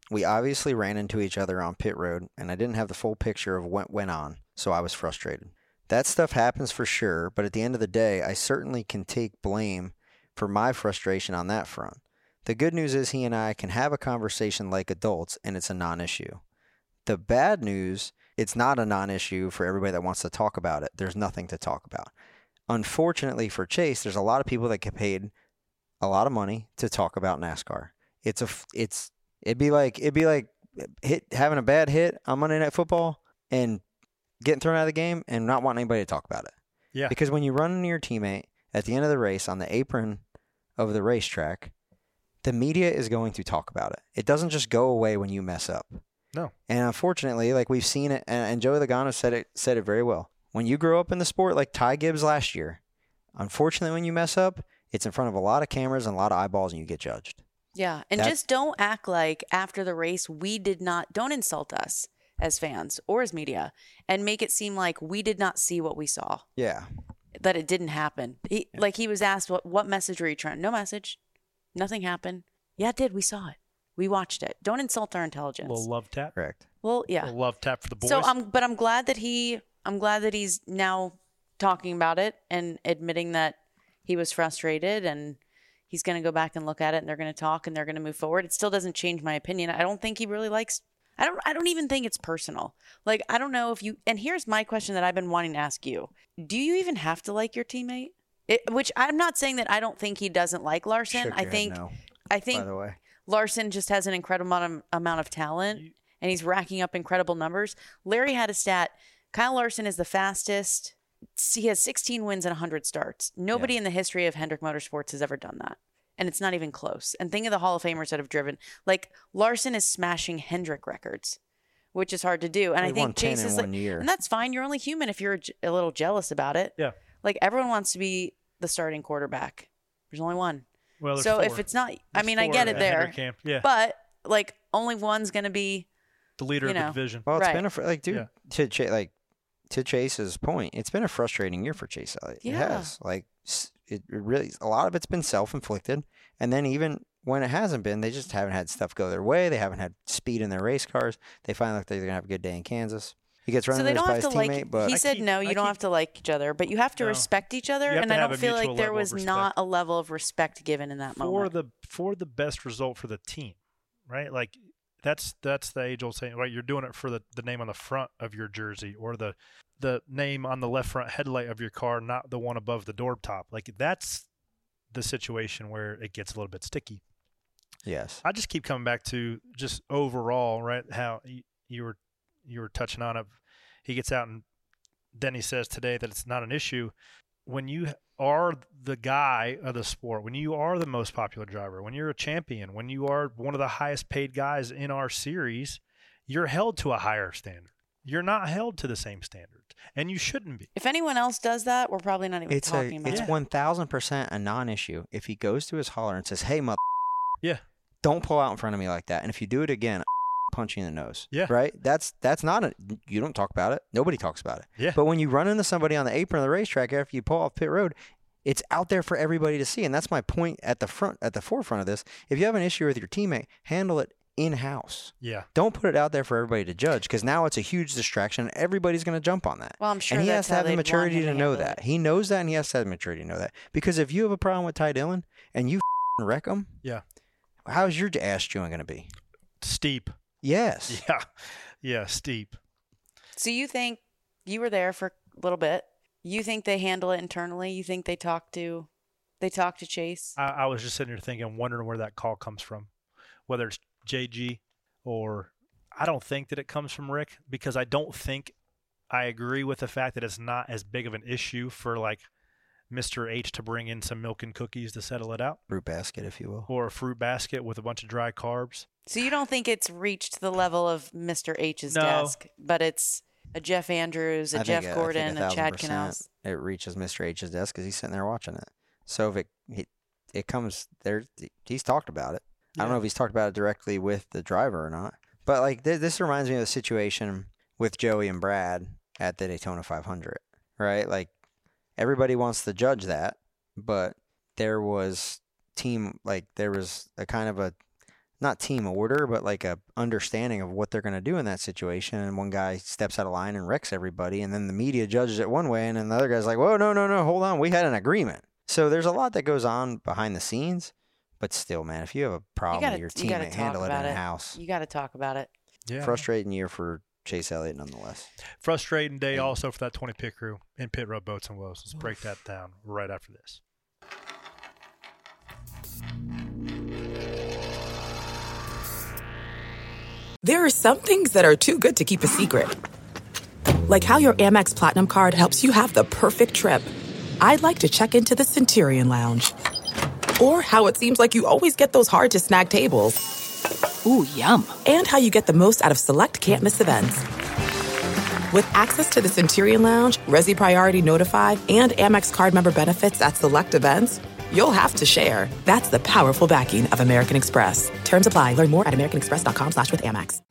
we obviously ran into each other on pit road, and I didn't have the full picture of what went on, so I was frustrated. That stuff happens for sure, but at the end of the day, I certainly can take blame for my frustration on that front. The good news is he and I can have a conversation like adults, and it's a non-issue. The bad news, it's not a non-issue for everybody that wants to talk about it. There's nothing to talk about. Unfortunately for Chase, there's a lot of people that get paid a lot of money to talk about NASCAR. It's a, it's, it'd be like, it'd be like hit having a bad hit on Monday Night Football and getting thrown out of the game and not wanting anybody to talk about it. Yeah. Because when you run into your teammate at the end of the race on the apron of the racetrack, the media is going to talk about it. It doesn't just go away when you mess up. No. And unfortunately, like we've seen it, and, and Joey Logano said it said it very well. When you grow up in the sport, like Ty Gibbs last year, unfortunately, when you mess up, it's in front of a lot of cameras and a lot of eyeballs, and you get judged. Yeah, and That's, just don't act like after the race we did not. Don't insult us as fans or as media, and make it seem like we did not see what we saw. Yeah. That it didn't happen. He, yeah. Like he was asked, what what message were you trying? No message. Nothing happened. Yeah, it did. We saw it. We watched it. Don't insult our intelligence. A little love tap. Correct. Well, yeah. A little love tap for the boys. So I'm, but I'm glad that he, I'm glad that he's now talking about it and admitting that he was frustrated, and he's going to go back and look at it, and they're going to talk, and they're going to move forward. It still doesn't change my opinion. I don't think he really likes. I don't. I don't even think it's personal. Like I don't know if you. And here's my question that I've been wanting to ask you: do you even have to like your teammate? It, which I'm not saying that I don't think he doesn't like Larson. Shook I your think. head no, I think. By the way. Larson just has an incredible amount of, amount of talent, and he's racking up incredible numbers. Larry had a stat. Kyle Larson is the fastest. He has sixteen wins and one hundred starts. Nobody yeah. in the history of Hendrick Motorsports has ever done that, and it's not even close. And think of the Hall of Famers that have driven. Like, Larson is smashing Hendrick records, which is hard to do. And he I think Chase is like, year. and that's fine. You're only human if you're a, a little jealous about it. Yeah. Like, everyone wants to be the starting quarterback. There's only one. Well, so four. if it's not, there's I mean, four I get it there. Yeah. But like, only one's going to be the leader you of know, the division. Well, it's right. been a like, dude, yeah. to Ch- like to Chase's point, it's been a frustrating year for Chase Elliott. Yeah. It has. Like, it really, a lot of it's been self-inflicted, and then even when it hasn't been, they just haven't had stuff go their way. They haven't had speed in their race cars. They finally look like they're gonna have a good day in Kansas. He gets run so they over don't by have his to teammate, like. but He I said keep, no, you I don't keep, have to like each other, but you have to no. respect each other. And I don't don't feel like there was of not a level of respect given in that for moment. the for the best result for the team, right? Like that's that's the age old saying, right? You're doing it for the, the name on the front of your jersey or the the name on the left front headlight of your car, not the one above the door top. Like that's the situation where it gets a little bit sticky. Yes. I just keep coming back to just overall, right? How you, you were you were touching on it. He gets out and then he says today that it's not an issue. When you are the guy of the sport, when you are the most popular driver, when you're a champion, when you are one of the highest paid guys in our series, you're held to a higher standard. You're not held to the same standards, and you shouldn't be. If anyone else does that, we're probably not even It's talking a, about it's it. one thousand percent a non-issue. If he goes to his hauler and says, "Hey, mother," yeah, don't pull out in front of me like that, and if you do it again, punch you in the nose. Yeah. Right? That's that's not a you don't talk about it. Nobody talks about it. Yeah. But when you run into somebody on the apron of the racetrack after you pull off pit road, it's out there for everybody to see. And that's my point at the front at the forefront of this. If you have an issue with your teammate, handle it in-house. Yeah. Don't put it out there for everybody to judge, because now it's a huge distraction. Everybody's going to jump on that. Well, I'm sure and he that's has to how have the they'd want maturity him to to know handle that. it. He knows that, and he has to have the maturity to know that. Because if you have a problem with Ty Dillon and you wreck him, yeah, how's your ass chewing going to be? Steep. Yes. Yeah. Yeah, steep. So you think you were there for a little bit? You think they handle it internally? You think they talk to they talk to Chase? I, I was just sitting here thinking, wondering where that call comes from, whether it's J G or I don't think that it comes from Rick, because I don't think I agree with the fact that it's not as big of an issue for like Mister H to bring in some milk and cookies to settle it out. Fruit basket, if you will. Or a fruit basket with a bunch of dry carbs. So you don't think it's reached the level of Mister H's No. desk, but it's a Jeff Andrews, a I Jeff think, Gordon, I think a Chad thousand Canals. percent It reaches Mister H's desk because he's sitting there watching it. So if it he, it comes there, he's talked about it. I don't know if he's talked about it directly with the driver or not. But like th- this reminds me of the situation with Joey and Brad at the Daytona five hundred, right? Like everybody wants to judge that, but there was team like there was a kind of a not team order, but like a understanding of what they're going to do in that situation. And one guy steps out of line and wrecks everybody, and then the media judges it one way, and then the other guy's like, whoa, no, no, no, hold on, we had an agreement. So there's a lot that goes on behind the scenes, but still, man, if you have a problem gotta, with your you teammate, handle it in it. a house. You got to talk about it. Yeah. Frustrating year for Chase Elliott, nonetheless. Frustrating day also for that twenty pit crew in Pit Road Boats and Woes. Let's break that down right after this. There are some things that are too good to keep a secret. Like how your Amex Platinum card helps you have the perfect trip. I'd like to check into the Centurion Lounge. Or how it seems like you always get those hard-to-snag tables. Ooh, yum. And how you get the most out of select can't-miss events. With access to the Centurion Lounge, Resi Priority Notified, and Amex card member benefits at select events, you'll have to share. That's the powerful backing of American Express. Terms apply. Learn more at americanexpress.com slash with Amex.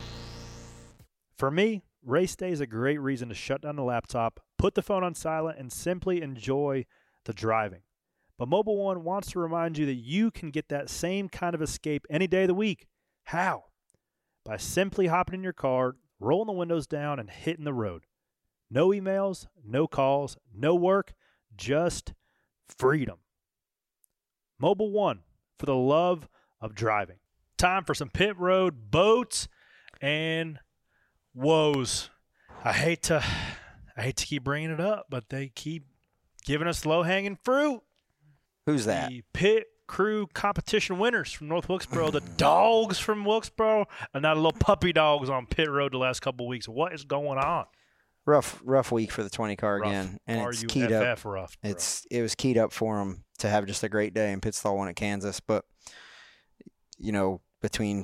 For me, race day is a great reason to shut down the laptop, put the phone on silent, and simply enjoy the driving. But Mobile One wants to remind you that you can get that same kind of escape any day of the week. How? By simply hopping in your car, rolling the windows down, and hitting the road. No emails, no calls, no work, just freedom. Mobile One, for the love of driving. Time for some Pit Road Boats and Woes. I hate to, I hate to keep bringing it up, but they keep giving us low-hanging fruit. Who's that? The Pit Crew competition winners from North Wilkesboro, the dogs from Wilkesboro, and now the little puppy dogs on Pit Road the last couple of weeks. What is going on? Rough, rough week for the twenty car Rough. again, and it's R U F keyed F up. rough, bro. It's it was keyed up for them to have just a great day, and Pitstall won at Kansas. But you know, between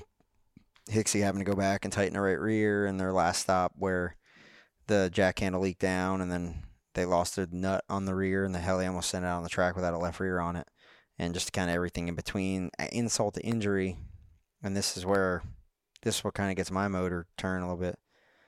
Hixie having to go back and tighten the right rear, and their last stop where the jack handle leaked down, and then they lost their nut on the rear, and the heli almost sent it out on the track without a left rear on it, and just kind of everything in between, insult to injury. And this is where this is what kind of gets my motor turn a little bit.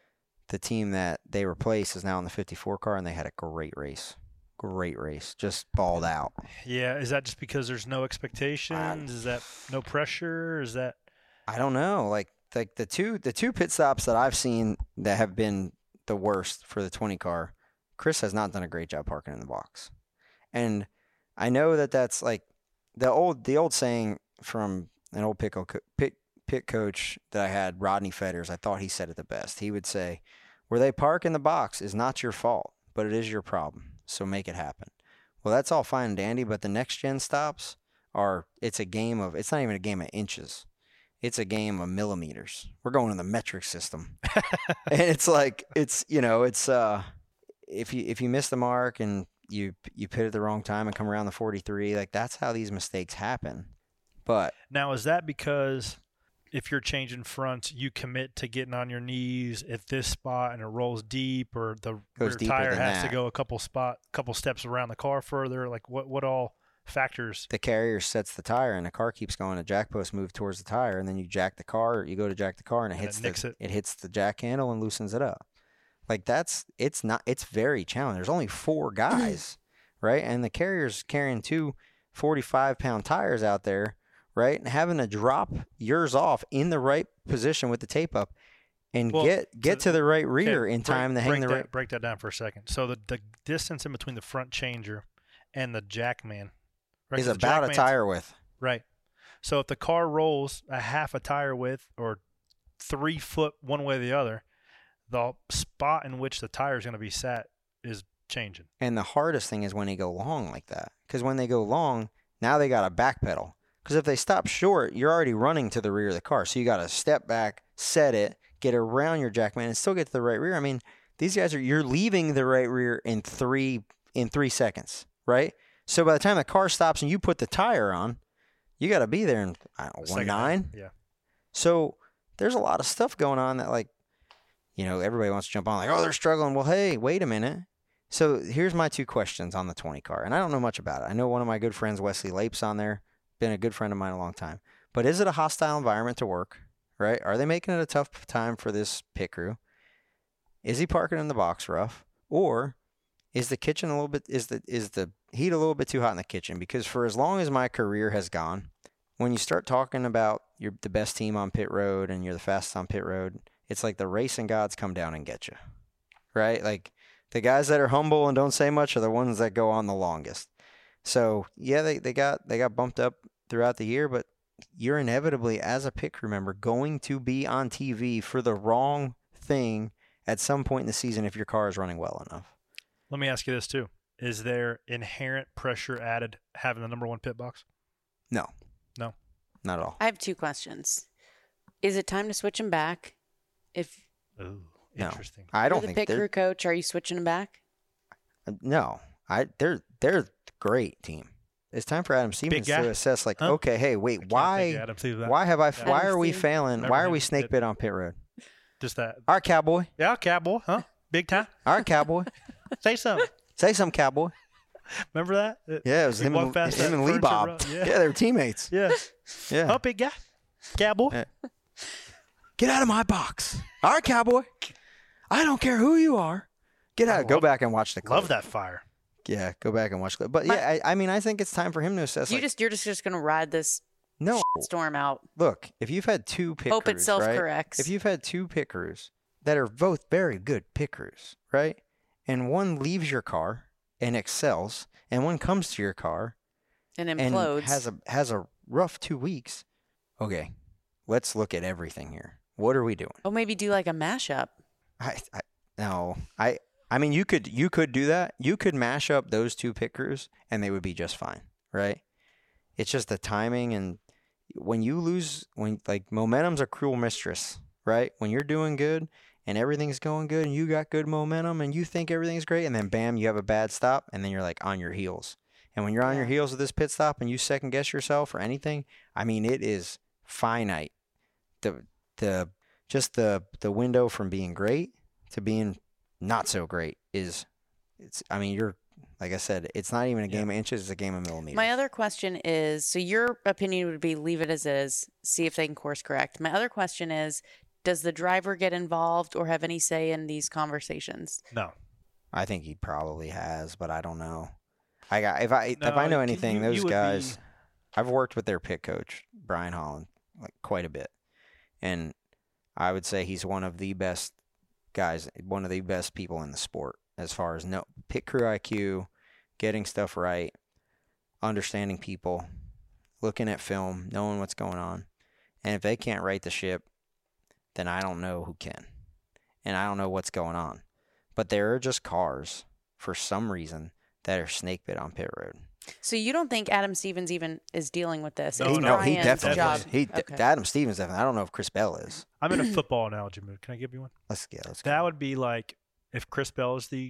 The team that they replaced is now in the fifty-four car, and they had a great race. Great race. Just balled out. Yeah, is that just because there's no expectations? Is that no pressure? Is that I don't know. Like like the two the two pit stops that I've seen that have been the worst for the twenty car, Chris has not done a great job parking in the box. And I know that that's like the old the old saying from an old pit, co- pit pit coach that I had, Rodney Fetters. I thought he said it the best. He would say, where they park in the box is not your fault, but it is your problem. So make it happen. Well, that's all fine and dandy, but the next gen stops are, it's a game of, it's not even a game of inches. It's a game of millimeters. We're going to the metric system. And it's like, it's, you know, it's, uh, if you, if you miss the mark and you, you pit at the wrong time and come around the forty-three, like that's how these mistakes happen. But now, is that because if you're changing fronts, you commit to getting on your knees at this spot and it rolls deep, or the rear tire has to go a couple spot, couple steps around the car further? Like what, what all factors? The carrier sets the tire and the car keeps going. The jack post move towards the tire, and then you jack the car, you go to jack the car, and it And hits it the nicks it. it hits the jack handle and loosens it up. Like that's it's not it's very challenging. There's only four guys, right? And the carrier's carrying two forty-five pound tires out there. Right, and having to drop yours off in the right position with the tape up, and Well, get get to the right rear Okay, in break- time to hang break the that, right. Break that down for a second. So the, the distance in between the front changer and the jackman right, Is 'cause the about a jackman's- tire width. Right. So if the car rolls a half a tire width or three foot one way or the other, the spot in which the tire is going to be sat is changing. And the hardest thing is when they go long like that, because when they go long, now they got to backpedal. Because if they stop short, you're already running to the rear of the car. So you got to step back, set it, get around your jackman, and still get to the right rear. I mean, these guys are you're leaving the right rear in three in three seconds, right? So by the time the car stops and you put the tire on, you got to be there in I don't know, one Second nine. half, Yeah. So there's a lot of stuff going on that, like, you know, everybody wants to jump on, like, oh, they're struggling. Well, hey, wait a minute. So here's my two questions on the twenty car, and I don't know much about it. I know one of my good friends, Wesley Lapes, on there. Been a good friend of mine a long time. But is it a hostile environment to work, right? Are they making it a tough time for this pit crew? Is he parking in the box rough? Or is the kitchen a little bit, is the is the heat a little bit too hot in the kitchen? Because for as long as my career has gone, when you start talking about you're the best team on pit road and you're the fastest on pit road, it's like the racing gods come down and get you, right? Like the guys that are humble and don't say much are the ones that go on the longest. So yeah, they, they got they got bumped up throughout the year, but you're inevitably, as a pit crew member, going to be on T V for the wrong thing at some point in the season if your car is running well enough. Let me ask you this too. Is there inherent pressure added having the number one pit box? No. No. Not at all. I have two questions. Is it time to switch him back? If Ooh, no. interesting. I don't you're the think pit crew coach, are you switching him back? No. I they're they're a great team. It's time for Adam Stevens to assess, like, huh? okay, hey, wait, why why have I Yeah. why Adam are we Stevens. failing? Never Why are had we it. snake bit on pit road? Just that. All right, cowboy. Yeah, cowboy, huh? Big time. All right, cowboy. Say something. Say something, cowboy. Remember that? It- Yeah, it was we him, walked and, past him that and Lee furniture Bob. row. Yeah. Yeah. they were teammates. Yeah. Yeah. Huh, big guy. Cowboy. Yeah. Get out of my box. All right, cowboy. I don't care who you are. Get out. I Go love- back and watch the clip. Love that fire. Yeah, go back and watch the clip. But My- yeah, I, I mean, I think it's time for him to assess. You like, just you're just just gonna ride this no, storm out. look, if you've had two pit Hope it crews, self-corrects. right? If you've had two pit crews that are both very good pit crews, right? And one leaves your car and excels, and one comes to your car And and implodes. has a has a rough two weeks. Okay, let's look at everything here. What are we doing? oh, maybe do like a mashup. I, I no, I I mean you could you could do that. You could mash up those two pit crews and they would be just fine, right? It's just the timing, and when you lose, when like momentum's a cruel mistress, right? When you're doing good and everything's going good and you got good momentum and you think everything's great, and then bam, you have a bad stop, and then you're like on your heels. And when you're on your Yeah. heels with this pit stop and you second guess yourself or anything, I mean it is finite. The the just the the window from being great to being not so great is it's I mean you're like I said, it's not even a game of inches, it's a game of millimeters. My other question is, so your opinion would be leave it as is, see if they can course correct. My other question is, does the driver get involved or have any say in these conversations? No. I think he probably has, but I don't know. I got if I No, if I know anything, you- those you would guys be- I've worked with their pit coach, Brian Holland, like quite a bit. And I would say he's one of the best guys, one of the best people in the sport as far as no pit crew I Q, getting stuff right, understanding people, looking at film, knowing what's going on. And if they can't right the ship, then I don't know who can. And I don't know what's going on. But there are just cars, for some reason, that are snake bit on pit road. So you don't think Adam Stevens even is dealing with this? No, It's he, no, he Brian's definitely job. is. He, Okay. Adam Stevens definitely. I don't know if Chris Bell is. I'm in a football analogy mood. Can I give you one? Let's yeah, let's That go. would be like if Chris Bell is the.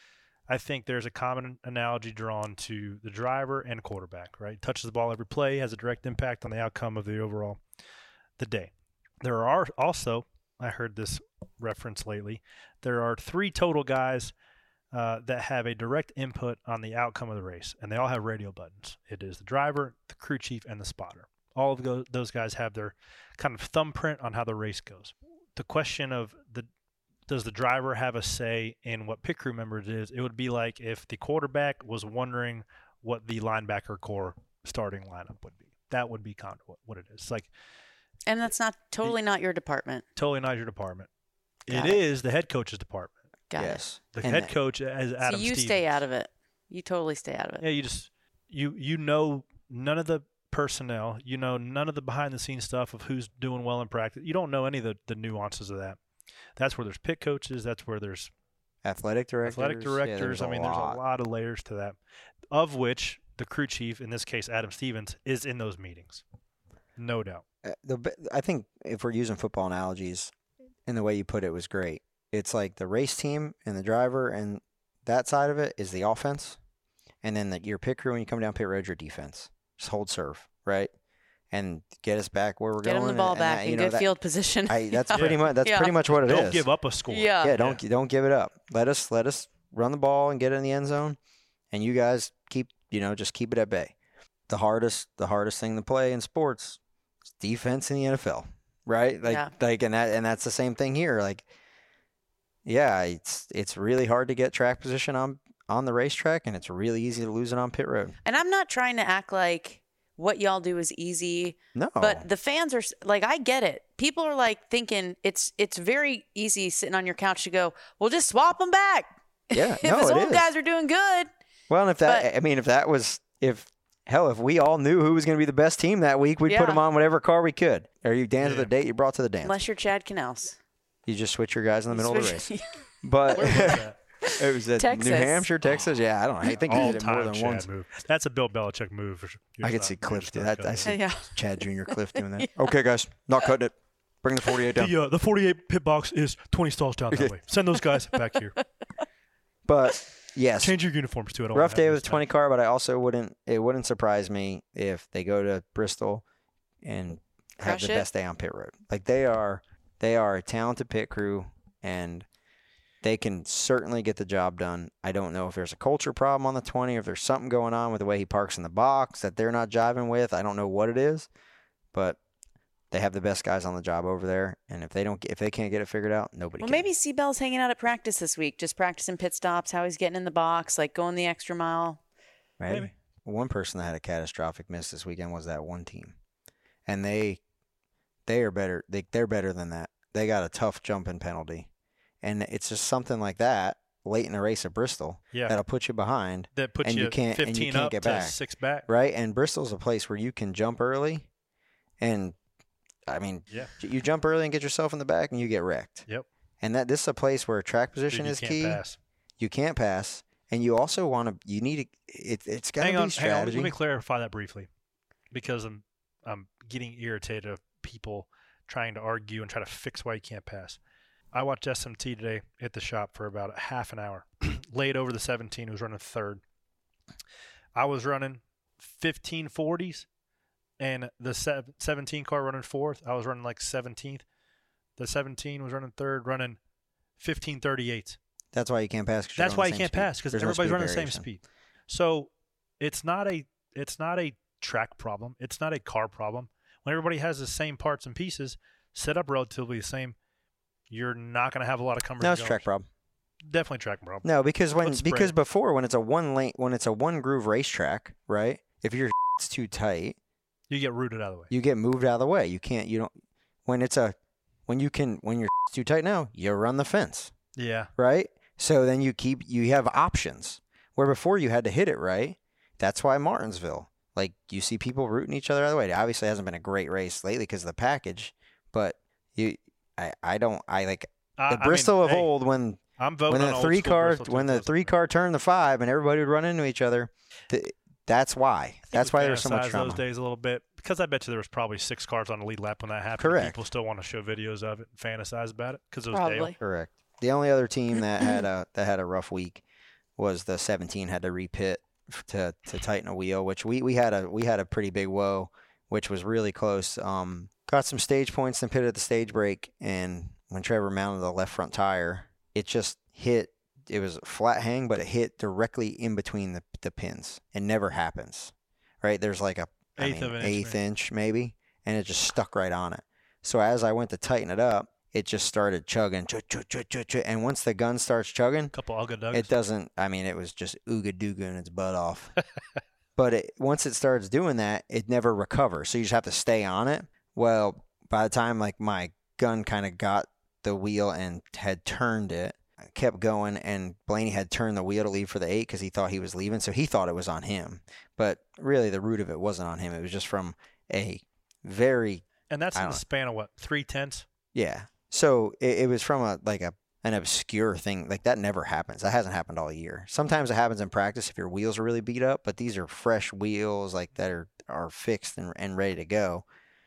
I think there's a common analogy drawn to the driver and quarterback, right? Touches the ball every play, has a direct impact on the outcome of the overall the day. There are also, I heard this reference lately, there are three total guys uh, that have a direct input on the outcome of the race, and they all have radio buttons. It is the driver, the crew chief, and the spotter. All of go- those guys have their kind of thumbprint on how the race goes. The question of the does the driver have a say in what pit crew member it is? It would be like if the quarterback was wondering what the linebacker core starting lineup would be. That would be kind of what, what it is. It's like And that's not totally not your department. totally not your department. Got It it. is the head coach's department. Got yes. The And head that- coach as Adam so you Stevens. stay out of it. You totally stay out of it. Yeah, you just you you know none of the personnel. You know none of the behind the scenes stuff of who's doing well in practice. You don't know any of the, the nuances of that. That's where there's pit coaches. That's where there's Athletic directors. athletic Yeah, directors. there's I mean, lot. there's a lot of layers to that, of which the crew chief, in this case Adam Stevens, is in those meetings, no doubt. Uh, the be- I think if we're using football analogies, and the way you put it was great. It's like the race team and the driver, and that side of it is the offense, and then the, your pit crew when you come down pit road, your defense. Just hold serve, right, and get us back where we're Get going. him the ball and, back and that, in you know, good that- field position. I, that's Yeah. pretty much that's Yeah. pretty much what it is. Don't give up a score. Yeah. Yeah, don't don't give it up. Let us let us run the ball and get it in the end zone, and you guys keep you know just keep it at bay. The hardest the hardest thing to play in sports is defense in the N F L, right? Like Yeah. like and that and that's the same thing here. Like, yeah, it's it's really hard to get track position on on the racetrack, and it's really easy to lose it on pit road. And I'm not trying to act like what y'all do is easy. No. But the fans are like, I get it. People are like thinking it's it's very easy sitting on your couch to go, well, just swap them back. Yeah, if no, his it old is. guys are doing good. Well, and if that, but, I mean, if that was, if, hell, if we all knew who was going to be the best team that week, we'd yeah. put them on whatever car we could. Or you dance yeah. to the date you brought to the dance. Unless you're Chad Knels. You just switch your guys in the middle switch, of the race. But Where was that? It was at Texas. New Hampshire, Texas. Yeah, I don't know. I think he did it more than Chad once. Move. That's a Bill Belichick move. For sure. I could see Cliff do that. I see yeah. Chad Junior Cliff doing that. yeah. Okay, guys, not cutting it. Bring the forty-eight down. The, uh, the forty-eight pit box is twenty stalls down that way. Send those guys back here. But yes, change your uniforms to it. Rough day with a twenty car, but I also wouldn't. It wouldn't surprise me if they go to Bristol and have Crush the it. best day on pit road. Like they are, they are a talented pit crew, and they can certainly get the job done. I don't know if there's a culture problem on the twenty, or if there's something going on with the way he parks in the box that they're not jiving with. I don't know what it is, but they have the best guys on the job over there, and if they don't, if they can't get it figured out, nobody. Well, can. maybe Seabell's hanging out at practice this week, just practicing pit stops, how he's getting in the box, like going the extra mile. Right. Maybe. One person that had a catastrophic miss this weekend was that one team, and they they are better. They they're better than that. They got a tough jumping penalty. And it's just something like that late in the race at Bristol yeah. that'll put you behind. That puts and you, you can't, fifteen and you can't up get to back. six back. Right? And Bristol's a place where you can jump early. And, I mean, yeah. you jump early and get yourself in the back and you get wrecked. Yep. And that this is a place where track position Dude, you is can't key. Pass. You can't pass. And you also want to, you need to, it, it's got to be hang on, strategy. Hang on, let me clarify that briefly because I'm, I'm getting irritated of people trying to argue and try to fix why you can't pass. I watched S M T today at the shop for about half an hour. Laid over the seventeen, who was running third. I was running fifteen forties, and the seventeen car running fourth. I was running like seventeenth. The seventeen was running third, running fifteen thirty-eight. That's why you can't pass. That's why you can't speed. pass because There's everybody's no running the same variation. speed. So it's not a it's not a track problem. It's not a car problem. When everybody has the same parts and pieces set up relatively the same, you're not going to have a lot of comers. No, it's a track problem. Definitely track problem. No, because when Let's spray because it. before when it's a one lane when it's a one groove racetrack, right? If your it's too tight, you get rooted out of the way. you get moved out of the way. You can't. You don't. When it's a when you can when you're too tight now, you run the fence, Yeah. right? So then you keep you have options where before you had to hit it right. That's why Martinsville, like you see people rooting each other out of the way. It obviously hasn't been a great race lately because of the package, but you, I, I don't, I like I, the Bristol I mean, of hey, old when I'm voting when on the old three school car Bristol when the two thousand. three car turned the five and everybody would run into each other. Th- that's why. That's we why there's so much fantasize drama. those days a little bit because I bet you there was probably six cars on the lead lap when that happened. Correct. People still want to show videos of it and fantasize about it because it was Probably. Dale. Correct. The only other team that had a that had a rough week was the seventeen had to repit to to tighten a wheel, which we, we had a we had a pretty big woe, which was really close. Um, got some stage points, then pitted at the stage break, and when Trevor mounted the left front tire, it just hit. It was a flat hang, but it hit directly in between the the pins. It never happens, right? There's like a I Eighth mean, of an inch, eighth maybe. inch maybe, and it just stuck right on it. So as I went to tighten it up, it just started chugging, chug, chug, chug, chug, chug. And once the gun starts chugging, Couple Ugga Dugs. it doesn't. I mean, it was just ooga dooga its butt off. But it, once it starts doing that, it never recovers. So you just have to stay on it. Well, by the time like my gun kind of got the wheel and had turned it, I kept going, and Blaney had turned the wheel to leave for the eight because he thought he was leaving. So he thought it was on him. But really, the root of it wasn't on him. It was just from a very and that's I in the don't- span of what three tenths. yeah. So it, it was from a like a an obscure thing. Like that never happens. That hasn't happened all year. Sometimes it happens in practice if your wheels are really beat up, but these are fresh wheels like that are, are fixed and, and ready to go.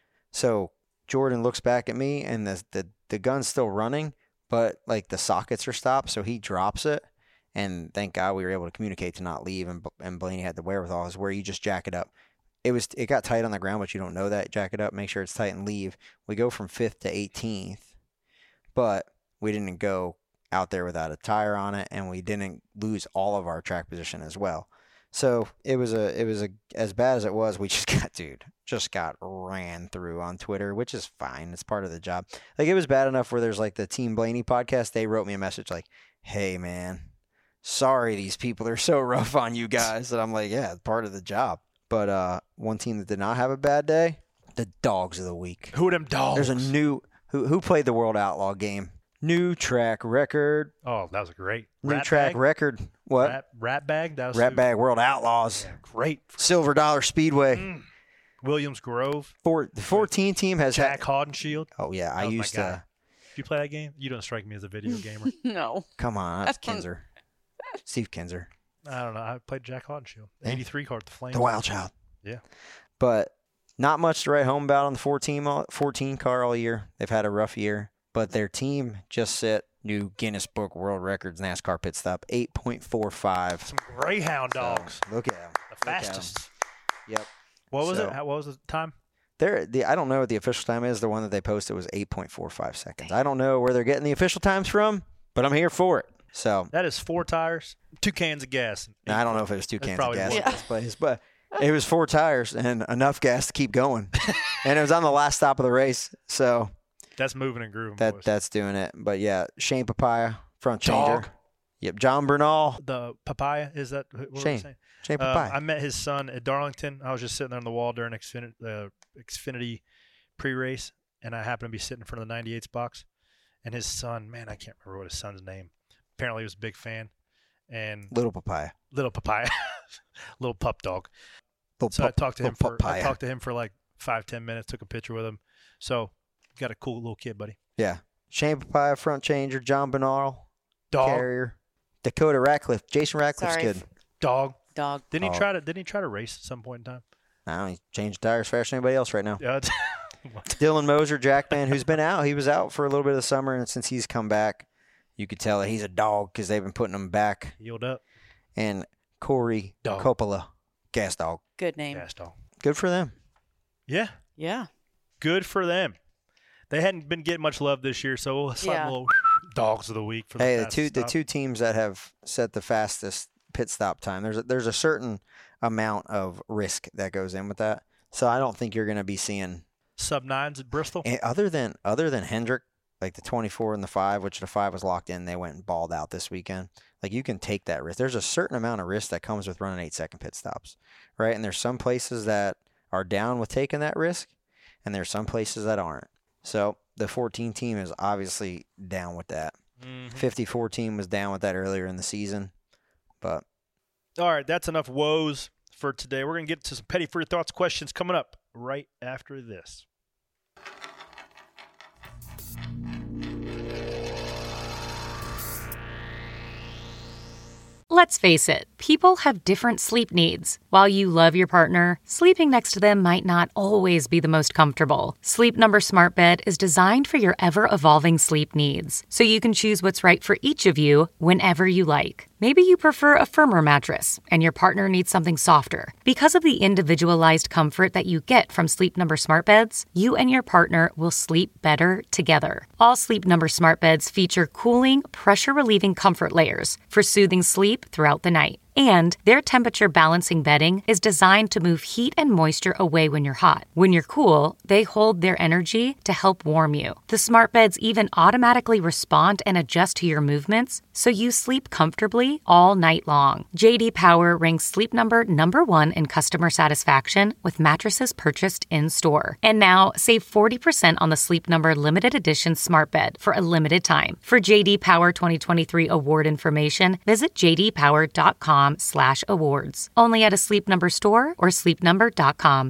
So Jordan looks back at me and the, the the gun's still running, but like the sockets are stopped, so he drops it. And thank God we were able to communicate to not leave, and and Blaney had the wherewithal is where you just jack it up. It was it got tight on the ground, but you don't know that. Jack it up, make sure it's tight, and leave. We go from fifth to eighteenth, but we didn't go out there without a tire on it, and we didn't lose all of our track position as well. So it was a it was a as bad as it was. We just got dude just got ran through on Twitter, which is fine. It's part of the job. Like it was bad enough where there's like the Team Blaney podcast. They wrote me a message like, "Hey man, sorry these people are so rough on you guys." And I'm like, yeah, it's part of the job. But uh, one team that did not have a bad day, the Dogs of the Week. Who are them dogs? There's a new who who played the World Outlaw game. New track record. Oh, that was a great. New rat track bag? record. What? Rat, rat bag. That was Rat who? Bag World Outlaws. Yeah, great. Silver Dollar Speedway. Mm. Williams Grove. Four, the fourteen team has Jack had. Hodenshield. Oh yeah, That I was my used guy. to. Did you play that game? You don't strike me as a video gamer. No. Come on, that's Kinzer. Steve Kinzer. I don't know. I played Jack Hodenshield. Yeah. eighty-three card, the Flames. The Wild Child. Yeah. But not much to write home about on the fourteen, all- fourteen car all year. They've had a rough year, but their team just set new Guinness Book World Records NASCAR pit stop, eight point four five. Some Greyhound So, dogs. look at them. The fastest. Yep. What was So- it? How, what was the time? They're, the I don't know what the official time is. The one that they posted was eight point four five seconds. I don't know where they're getting the official times from, but I'm here for it. So That is four tires, two cans of gas. now, I don't know if it was two That's cans of probably gas more. at this place, but it was four tires and enough gas to keep going. And it was on the last stop of the race, so That's moving and grooving. that boys. that's doing it. But yeah, Shane Papaya, front changer. Dog. Yep, John Bernal. The papaya is that what were we Shane. saying? Shane Uh, Papaya. I met his son at Darlington. I was just sitting there on the wall during Xfinity, uh, Xfinity pre-race, and I happened to be sitting in front of the ninety-eights box. And his son, man, I can't remember what his son's name. Apparently, he was a big fan. And Little Papaya. little papaya, little pup dog. Little So pup, I talked to him little for papaya. I talked to him for like five ten minutes. Took a picture with him. So got a cool little kid, buddy. Yeah. Shane Papaya, front changer. John Bernal, Dog, carrier. Dakota Ratcliffe. Jason Ratcliffe's Sorry. good. dog. Dog. Didn't he Dog. try to? Didn't he try to race at some point in time? I don't know, he changed tires faster than anybody else right now. Yeah. Dylan Moser, Jackman, who's been out. He was out for a little bit of the summer, and since he's come back, you could tell that he's a dog because they've been putting him back. Healed up. And Corey Dog. Coppola, gas dog. Good name. Gas dog. Good for them. Yeah. Yeah. Good for them. They hadn't been getting much love this year, so it's like Yeah. little dogs of the week for the Hey, the fastest two the stop. two teams that have set the fastest pit stop time. There's a, there's a certain amount of risk that goes in with that. So I don't think you're going to be seeing sub nines at Bristol. and other than other than Hendrick, like the twenty-four and the five, which the five was locked in. They went and balled out this weekend. Like you can take that risk. There's a certain amount of risk that comes with running eight second pit stops, right? And there's some places that are down with taking that risk, and there's some places that aren't. So the fourteen team is obviously down with that. Mhm. fifty-four team was down with that earlier in the season, but All right, that's enough woes for today. We're going to get to some petty for your thoughts questions coming up right after this. Let's face it, people have different sleep needs. While you love your partner, sleeping next to them might not always be the most comfortable. Sleep Number Smart Bed is designed for your ever-evolving sleep needs, so you can choose what's right for each of you whenever you like. Maybe you prefer a firmer mattress, and your partner needs something softer. Because of the individualized comfort that you get from Sleep Number Smart Beds, you and your partner will sleep better together. All Sleep Number Smart Beds feature cooling, pressure-relieving comfort layers for soothing sleep throughout the night. And their temperature balancing bedding is designed to move heat and moisture away when you're hot. When you're cool, they hold their energy to help warm you. The smart beds even automatically respond and adjust to your movements, so you sleep comfortably all night long. J D Power ranks Sleep Number number one in customer satisfaction with mattresses purchased in-store. And now, save forty percent on the Sleep Number limited edition smart bed for a limited time. For J D Power twenty twenty-three award information, visit j d power dot com slash awards. Only at a Sleep Number store or sleep number dot com.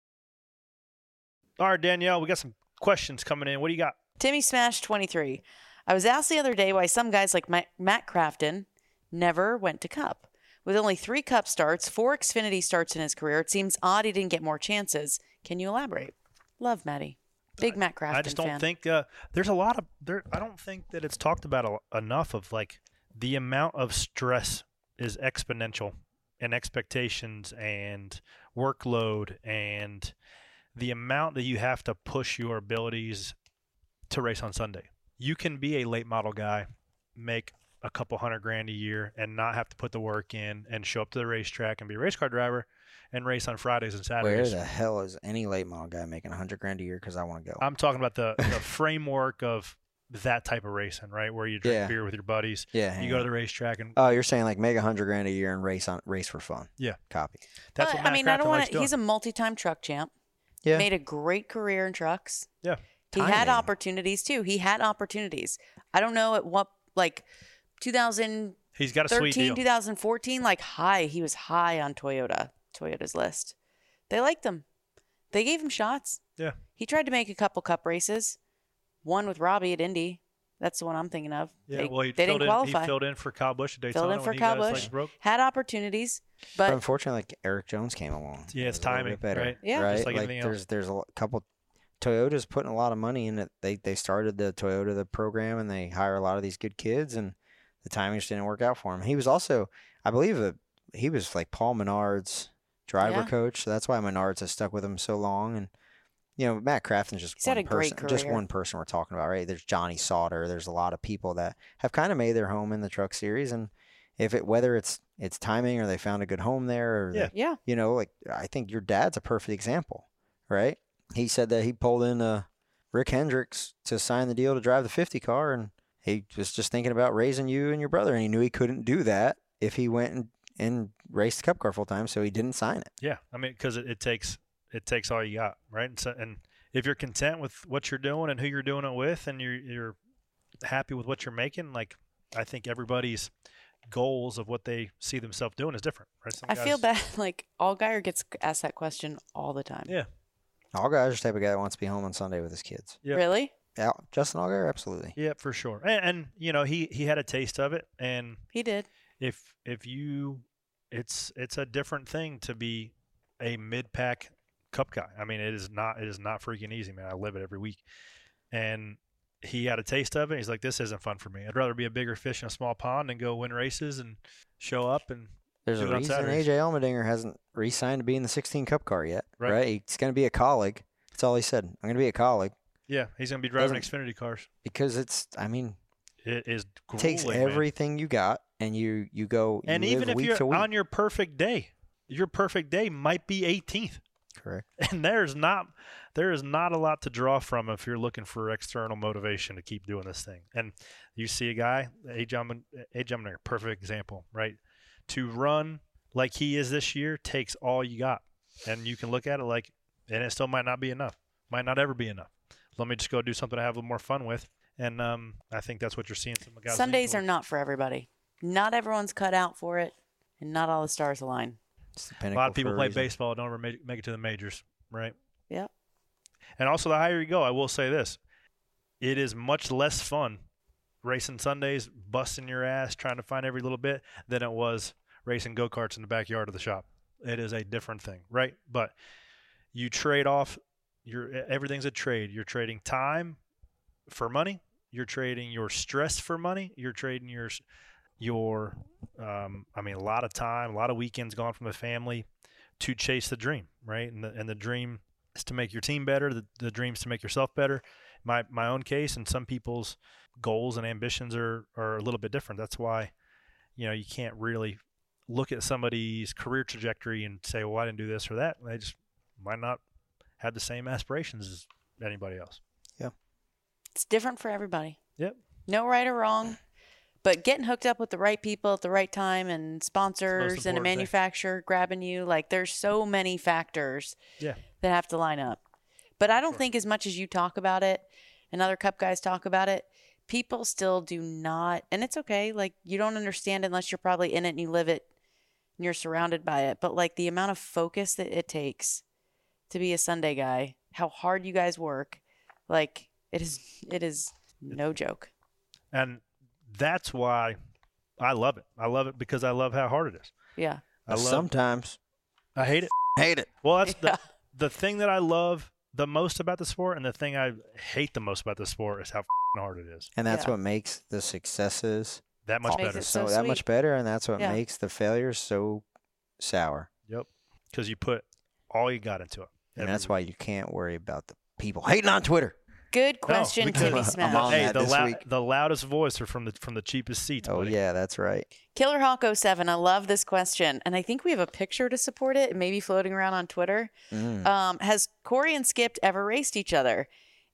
All right, Danielle, we got some questions coming in. What do you got? Timmy Smash twenty-three. I was asked the other day why some guys like Ma- Matt Crafton never went to Cup. With only three Cup starts, four Xfinity starts in his career, it seems odd he didn't get more chances. Can you elaborate? Love Matty. Big Matt Crafton I just don't fan. think uh, there's a lot of there. I don't think that it's talked about a, enough of like the amount of stress is exponential, and expectations and workload and the amount that you have to push your abilities to race on Sunday. You can be a late model guy, make a couple hundred grand a year, and not have to put the work in and show up to the racetrack and be a race car driver and race on Fridays and Saturdays. where the hell is any late model guy making a hundred grand a year? Because I want to go. I'm talking about the, the framework of that type of racing, right? Where you drink Yeah. beer with your buddies. Yeah, You yeah. go to the racetrack and Oh, you're saying like make a hundred grand a year and race on race for fun. Yeah. Copy. that's But, what Matt I mean, I don't Crafton want likes to. doing. He's a multi-time truck champ. Yeah. Made a great career in trucks. Yeah. He Timing. had opportunities too. He had opportunities. I don't know at what like two thousand He's got a sweet thirteen, deal. two thousand fourteen, like high. He was high on Toyota, Toyota's list. They liked him. They gave him shots. Yeah. He tried to make a couple cup races. One with Robbie at Indy. That's the one I'm thinking of. Yeah, they, well, he they filled didn't in, qualify. He filled in for Kyle Busch at Daytona. Filled in for when Kyle he got his Busch. legs broke. Had opportunities, But but unfortunately, like Eric Jones came along. Yeah, it's It was a little timing, bit better, right? Yeah. right. Just like like anything there's else. there's a lo- couple. Toyota's putting a lot of money in it. They they started the Toyota the program and they hire a lot of these good kids, and the timing just didn't work out for him. He was also, I believe, a, he was like Paul Menard's driver Yeah. coach, so that's why Menards has stuck with him so long. And you know, Matt Crafton's just He's one had a great person, just career. one person we're talking about, right? There's Johnny Sauter. There's a lot of people that have kind of made their home in the truck series, and if it whether it's it's timing or they found a good home there, or Yeah. they- yeah. you know, like I think your dad's a perfect example, right? He said that he pulled in uh, Rick Hendricks to sign the deal to drive the fifty car, and he was just thinking about raising you and your brother, and he knew he couldn't do that if he went and, and raced the Cup car full time, so he didn't sign it. Yeah, I mean, because it, it takes it takes all you got, right? And, so, and if you're content with what you're doing and who you're doing it with, and you're you're happy with what you're making, like I think everybody's goals of what they see themselves doing is different, right? Some I feel guys- bad. Like Allgaier gets asked that question all the time. Yeah, All guys are the type of guy that wants to be home on Sunday with his kids. yeah, Really? Yeah, Justin Allgaier, absolutely. yeah, for sure. And, and you know, he he had a taste of it, and He did. if if you, it's it's a different thing to be a mid pack Cup guy. I mean, it is not it is not freaking easy, man. I live it every week, and he had a taste of it. He's like, this isn't fun for me. I'd rather be a bigger fish in a small pond and go win races and show up and There's do a it on reason Saturdays. A J Allmendinger hasn't re-signed to be in the sixteen Cup car yet, Right. right? He's going to be a colleague. That's all he said. I'm going to be a colleague Yeah, he's gonna be driving Doesn't- Xfinity cars. because it's, I mean, It is it takes grueling, man. everything you got, and you you go you And live even if week you're to week. on your perfect day, your perfect day might be eighteenth. Correct. And there's not there is not a lot to draw from if you're looking for external motivation to keep doing this thing. And you see a guy, A J Allmendinger, perfect example, right? To run like he is this year takes all you got. And you can look at it like, and it still might not be enough. Might not ever be enough. Let me just go do something I have a little more fun with. And um, I think that's what you're seeing some guys. Sundays lean are not for everybody. Not everyone's cut out for it, and not all the stars align. It's the towards. A pinnacle lot of people for a play reason. baseball, don't ever make, make it to the majors, right? Yep. And also, the higher you go, I will say this: it is much less fun racing Sundays, busting your ass, trying to find every little bit, than it was racing go-karts in the backyard of the shop. It is a different thing, right? But you trade off your everything's a trade. You're trading time for money. You're trading your stress for money. You're trading your your um, I mean, a lot of time, a lot of weekends gone from the family to chase the dream, right? And the, and the dream is to make your team better. The, the dream is to make yourself better. My my own case, and some people's goals and ambitions are, are a little bit different. That's why, you know, you can't really look at somebody's career trajectory and say, well, I didn't do this or that. They just might not have the same aspirations as anybody else. Yeah. It's different for everybody. Yep. No right or wrong, but getting hooked up with the right people at the right time and sponsors and a important thing. manufacturer grabbing you, like there's so many factors Yeah. that have to line up. But I don't think as much as you talk about it and other Cup guys talk about it, people still do not, and it's okay, like you don't understand unless you're probably in it and you live it and you're surrounded by it, but like the amount of focus that it takes to be a Sunday guy, how hard you guys work, like it is it is no joke. And that's why I love it. I love it because I love how hard it is. Yeah. I love, Sometimes I hate it. hate it. Well, that's Yeah. the the thing that I love the most about the sport, and the thing I hate the most about the sport is how f***ing hard it is. And that's Yeah. what makes the successes That much Makes better. it so, so that sweet. much better, and that's what Yeah. makes the failures so sour. Yep. Because you put all you got into it. And Every that's why you can't worry about the people hating on Twitter. Good question, because- Timmy I'm Smash. on Hey, that the, this lou- week. the loudest voice are from the from the cheapest seats. Oh buddy. yeah, that's right. Killer Hawk oh seven, I love this question. And I think we have a picture to support it, maybe floating around on Twitter. Mm. Um, has Corey and Skip ever raced each other?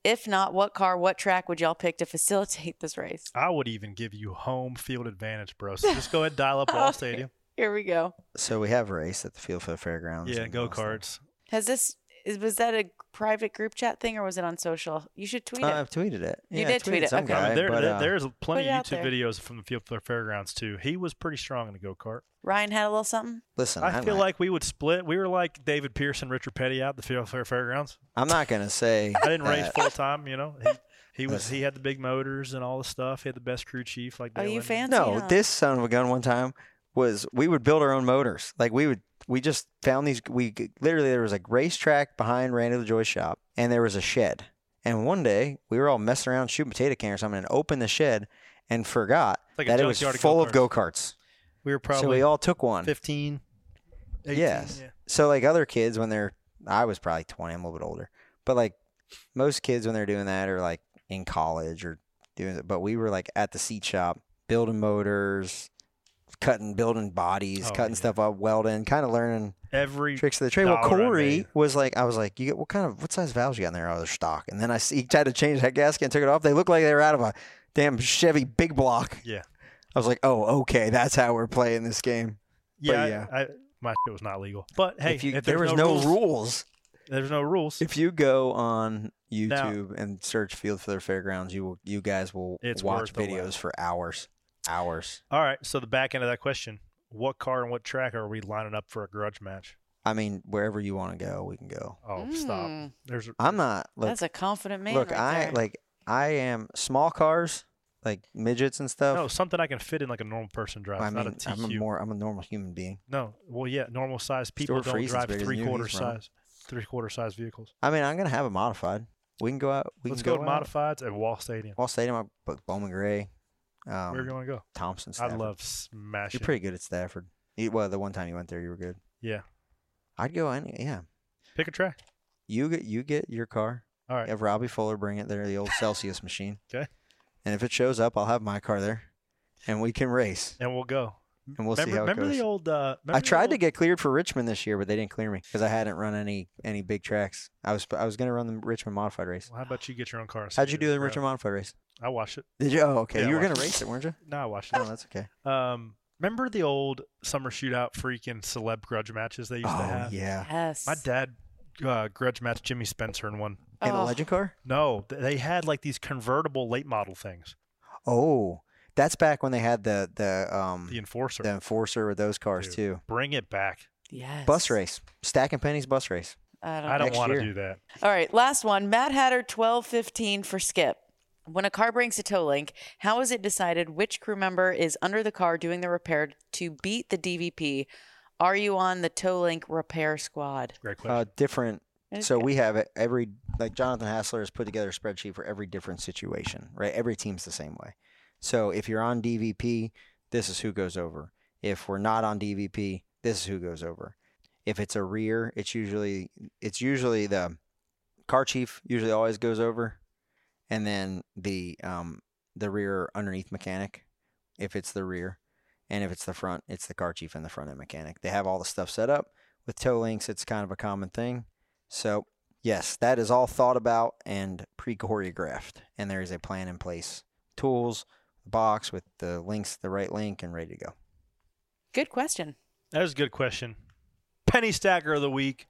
If not, what car, what track would y'all pick to facilitate this race? I would even give you home field advantage, bro. So just go ahead and dial up Wall Okay. Stadium. Here we go. So we have a race at the Field for the Fairgrounds. Yeah, and go all that karts. Has this is was that a private group chat thing or was it on social? You should tweet stuff. it. Uh, I've tweeted it. You Yeah, I did tweet tweeted it, some okay. I guy, mean, there, but, there- uh, there's plenty Put it of out YouTube there. videos from the Field for the Fairgrounds, too. He was pretty strong in the go-kart. Ryan had a little something. Listen, I I'm feel not, like we would split. We were like David Pearson, Richard Petty out at the Field for the Fairgrounds. I'm not gonna say. I didn't race that- full time, you know. He, he was Listen. he had the big motors and all the stuff. He had the best crew chief like Oh, Dale you Inman. fancy? No, huh? this son of a gun one time was we would build our own motors. Like we would, we just found these. We literally there was a racetrack behind Randy LaJoy's shop, and there was a shed. And one day we were all messing around shooting potato can or something, and opened the shed and forgot Like a that it was junkyard of full of go-karts. go-karts. We were probably So we all took one. fifteen, eighteen. Yes. Yeah. So like other kids when they're, I was probably twenty. I'm a little bit older, but like most kids when they're doing that are like in college or doing it. But we were like at the seat shop building motors, cutting, building bodies, Oh, cutting yeah. stuff up, welding, kind of learning Every tricks of the trade. Well, dollar I Corey made. was like, I was like, you get what kind of what size valves you got in there? Oh, they're stock. And then I see he tried to change that gasket and took it off. They looked like they were out of a damn Chevy big block. Yeah. I was like, oh, okay, that's how we're playing this game. Yeah, yeah. I, I, my shit was not legal. But hey, if you, if there was there's no rules, rules. there's no rules. If you go on Now- YouTube and search Field for the Fairgrounds, you will, you guys will It's watch worth the videos laugh. for hours, hours. All right. So the back end of that question: what car and what track are we lining up for a grudge match? I mean, wherever you want to go, we can go. Oh, Mm. stop! There's I'm not. Look, That's a confident man. look, right I there. like. I am small cars, like midgets and stuff. no something I can fit in like a normal person drives, I not a mean, T I'm a Q. more. I'm a normal human being. No, well, yeah, normal size people Stuart don't Freeze is drive bigger than three you, quarter he's wrong. size, three quarter size vehicles. I mean, I'm gonna have a modified. We can go out. We Let's can go, go, to out. modifieds at Wall Stadium. Wall Stadium. I booked Bowman Gray. Um, Where do you want to go? Thompson. I Stafford. love smashing. You're pretty good at Stafford. You, well, the one time you went there, you were good. Yeah, I'd go any. Yeah. pick a track. You get you get your car. All right. Have Robbie Fuller bring it there, the old Celsius machine. Okay. And if it shows up, I'll have my car there, and we can race, And we'll go. and we'll remember, see how it remember goes. the old. Uh, remember I the tried to old- get cleared for Richmond this year, but they didn't clear me because I hadn't run any any big tracks. I was I was gonna run the Richmond modified race. Well, how about you get your own car? and How'd see you it do the around? Richmond modified race? I watched it. Did you? Oh, okay. Yeah, I you were watched gonna it. race it, weren't you? No, I watched No, it. that's okay. Um, remember the old summer shootout freaking celeb grudge matches they used to Oh have? yeah. yes. My dad uh, grudge matched Jimmy Spencer in one. In a Oh. legend car? No, th- they had like these convertible late model things. Oh, that's back when they had the the um The Enforcer. the enforcer with those cars Dude, too. Bring it back. Yes. Bus race, stacking pennies, bus race. I don't I don't Next want to year. do that. All right, last one. Matt Hatter, twelve fifteen for Skip. When a car brings a tow link, how is it decided which crew member is under the car doing the repair to beat the D V P? Are you on the tow link repair squad? Great question. Uh, different. Okay. So we have it every like Jonathan Hassler has put together a spreadsheet for every different situation, right? Every team's the same way. So if you're on D V P, this is who goes over. If we're not on D V P, this is who goes over. If it's a rear, it's usually it's usually the car chief usually always goes over, and then the um the rear underneath mechanic, if it's the rear, and if it's the front, it's the car chief and the front end mechanic. They have all the stuff set up with tow links. It's kind of a common thing. So yes, that is all thought about and pre-choreographed, and there is a plan in place. Tools, box with the links, the right link, and ready to go. Good question. That was a good question. Penny Stacker of the Week.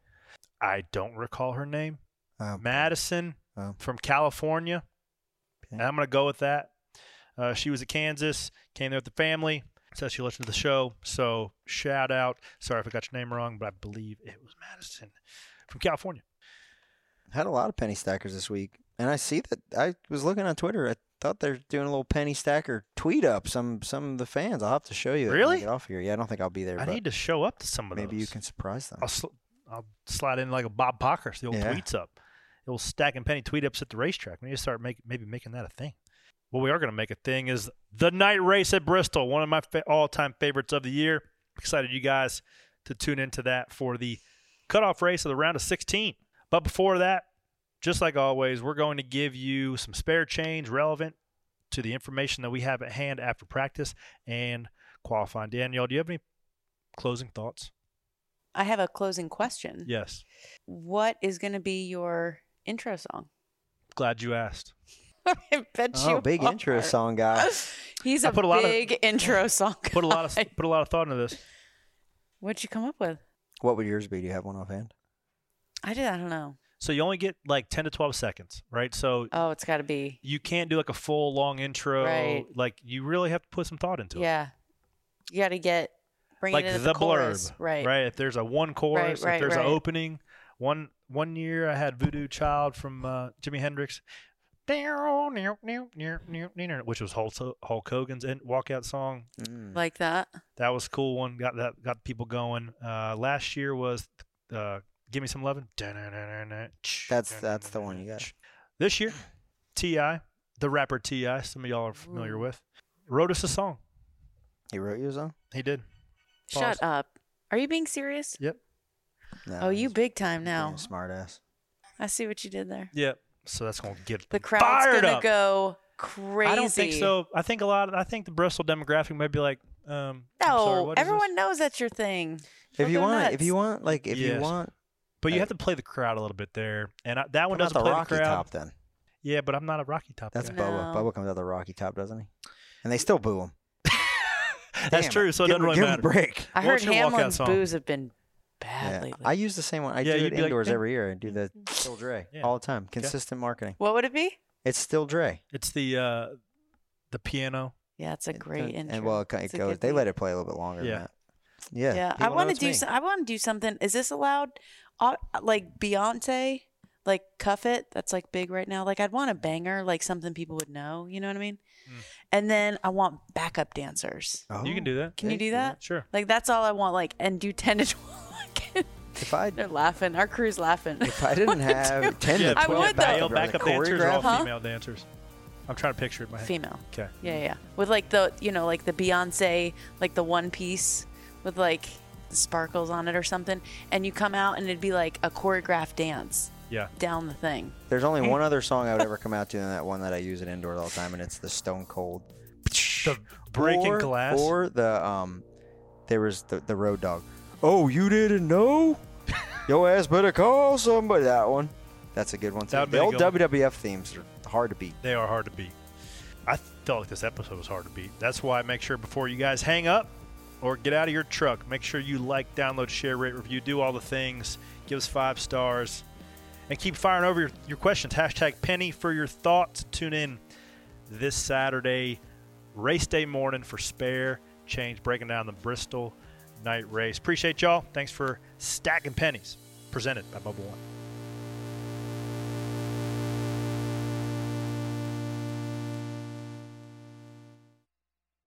I don't recall her name. Um, Madison Oh. from California. Okay. And I'm going to go with that. Uh, she was at Kansas, came there with the family, says she listened to the show. So shout out. Sorry if I got your name wrong, but I believe it was Madison from California. Had a lot of penny stackers this week, and I see that I was looking on Twitter. I thought they're doing a little penny stacker tweet up. Some some of the fans. I'll have to show you. it when I Really? Get off here. Yeah, I don't think I'll be there. I but need to show up to some of maybe those. you can surprise them. I'll, sl- I'll slide in like a Bob Pockers, the old Yeah. tweets up. The old stack and penny tweet ups at the racetrack. We need to start make, maybe making that a thing. What we are going to make a thing is the night race at Bristol, one of my fa- all-time favorites of the year. Excited you guys to tune into that for the cutoff race of the round of sixteen. But before that, just like always, we're going to give you some spare change relevant to the information that we have at hand after practice and qualifying. Danielle, do you have any closing thoughts? I have a closing question. Yes. What is going to be your intro song? Glad you asked. I bet you Oh, big are. intro song guy. He's I a put a lot of- big intro song guy. Put a lot of put a lot of thought into this. What'd you come up with? What would yours be? Do you have one offhand? I did. I don't know. So you only get like ten to twelve seconds, right? So Oh, it's got to be. you can't do like a full long intro. Right. Like you really have to put some thought into it. Yeah. You got to get bring Like it into the, the, chorus. blurb, Right. Right. If there's a one chorus, Right, right, if there's right. an opening. One one year I had Voodoo Child from uh, Jimi Hendrix, which was Hulk, Hulk Hogan's in- walkout song. Mm. Like that. That was a cool one. Got that got people going. Uh, last year was uh, Give Me Some Lovin'. That's that's the one you got. This year, T I, the rapper T I, some of y'all are familiar Ooh. with, wrote us a song. He wrote you a song? He did. Shut Pause. up. Are you being serious? Yep. No, Oh, you he's big time being now. a Smart ass. I see what you did there. Yep. So that's gonna get The crowd's fired gonna up. go crazy. I don't think so. I think a lot. Of, I think the Bristol demographic might be like, um, I'm sorry, No, what is everyone knows that's your thing. If Don't you go want, nuts. if you want, like, if you Yes. want, But you Hey. have to play the crowd a little bit there, and I, that one come out doesn't the play Rocky the crowd. Top then. Yeah, but I'm not a Rocky Top That's guy. Bubba. No. Bubba comes out the Rocky Top, doesn't he? And they still boo him. That's Damn true. it. So it give doesn't him, really give him matter. a break. I heard What's your walkout Hamlin's song? boos have been bad Yeah. lately. I use the same one. I Yeah, do you'd it be like, indoors "Eh." every year. I do the Still Dre Yeah. all the time. Consistent marketing. What would it be? It's Still Dre. It's the uh, the piano. Yeah, it's a great and, intro. And well, it, It's it a goes. good They beat. let it play a little bit longer. Yeah. Than that. Yeah. Yeah, I people know want to it's do. me. So, I want to do something. Is this allowed? Uh, like Beyonce, like Cuff It. That's like big right now. Like I'd want a banger, like something people would know. You know what I mean? Mm. And then I want backup dancers. Oh, You can do that. Can yeah, you do yeah. that? Sure. Like that's all I want. Like and do ten to twelve. If I They're laughing. Our crew's laughing. if I didn't have ten Yeah, to I twelve would, though. male backup, backup dancers or all Huh? female dancers. I'm trying to picture it in my head. Female. Okay. Yeah, yeah, yeah. With like the, you know, like the Beyonce, like the one piece with like the sparkles on it or something, and you come out and it'd be like a choreographed dance Yeah. down the thing. There's only one other song I would ever come out to, and that one that I use it indoors all the time, and it's the Stone Cold. The breaking or, glass. Or the um, there was the the Road Dog. Oh, you didn't know? Your ass better call somebody. That one. That's a good one too. That would be The a old good one. W W F themes are hard to beat. They are hard to beat. I felt like this episode was hard to beat. That's why I make sure before you guys hang up or get out of your truck, make sure you like, download, share, rate, review, do all the things. Give us five stars. And keep firing over your, your questions. Hashtag Penny for your thoughts. Tune in this Saturday, race day morning for Spare Change, breaking down the Bristol night race. Appreciate y'all. Thanks for stacking pennies. Presented by Bubba One.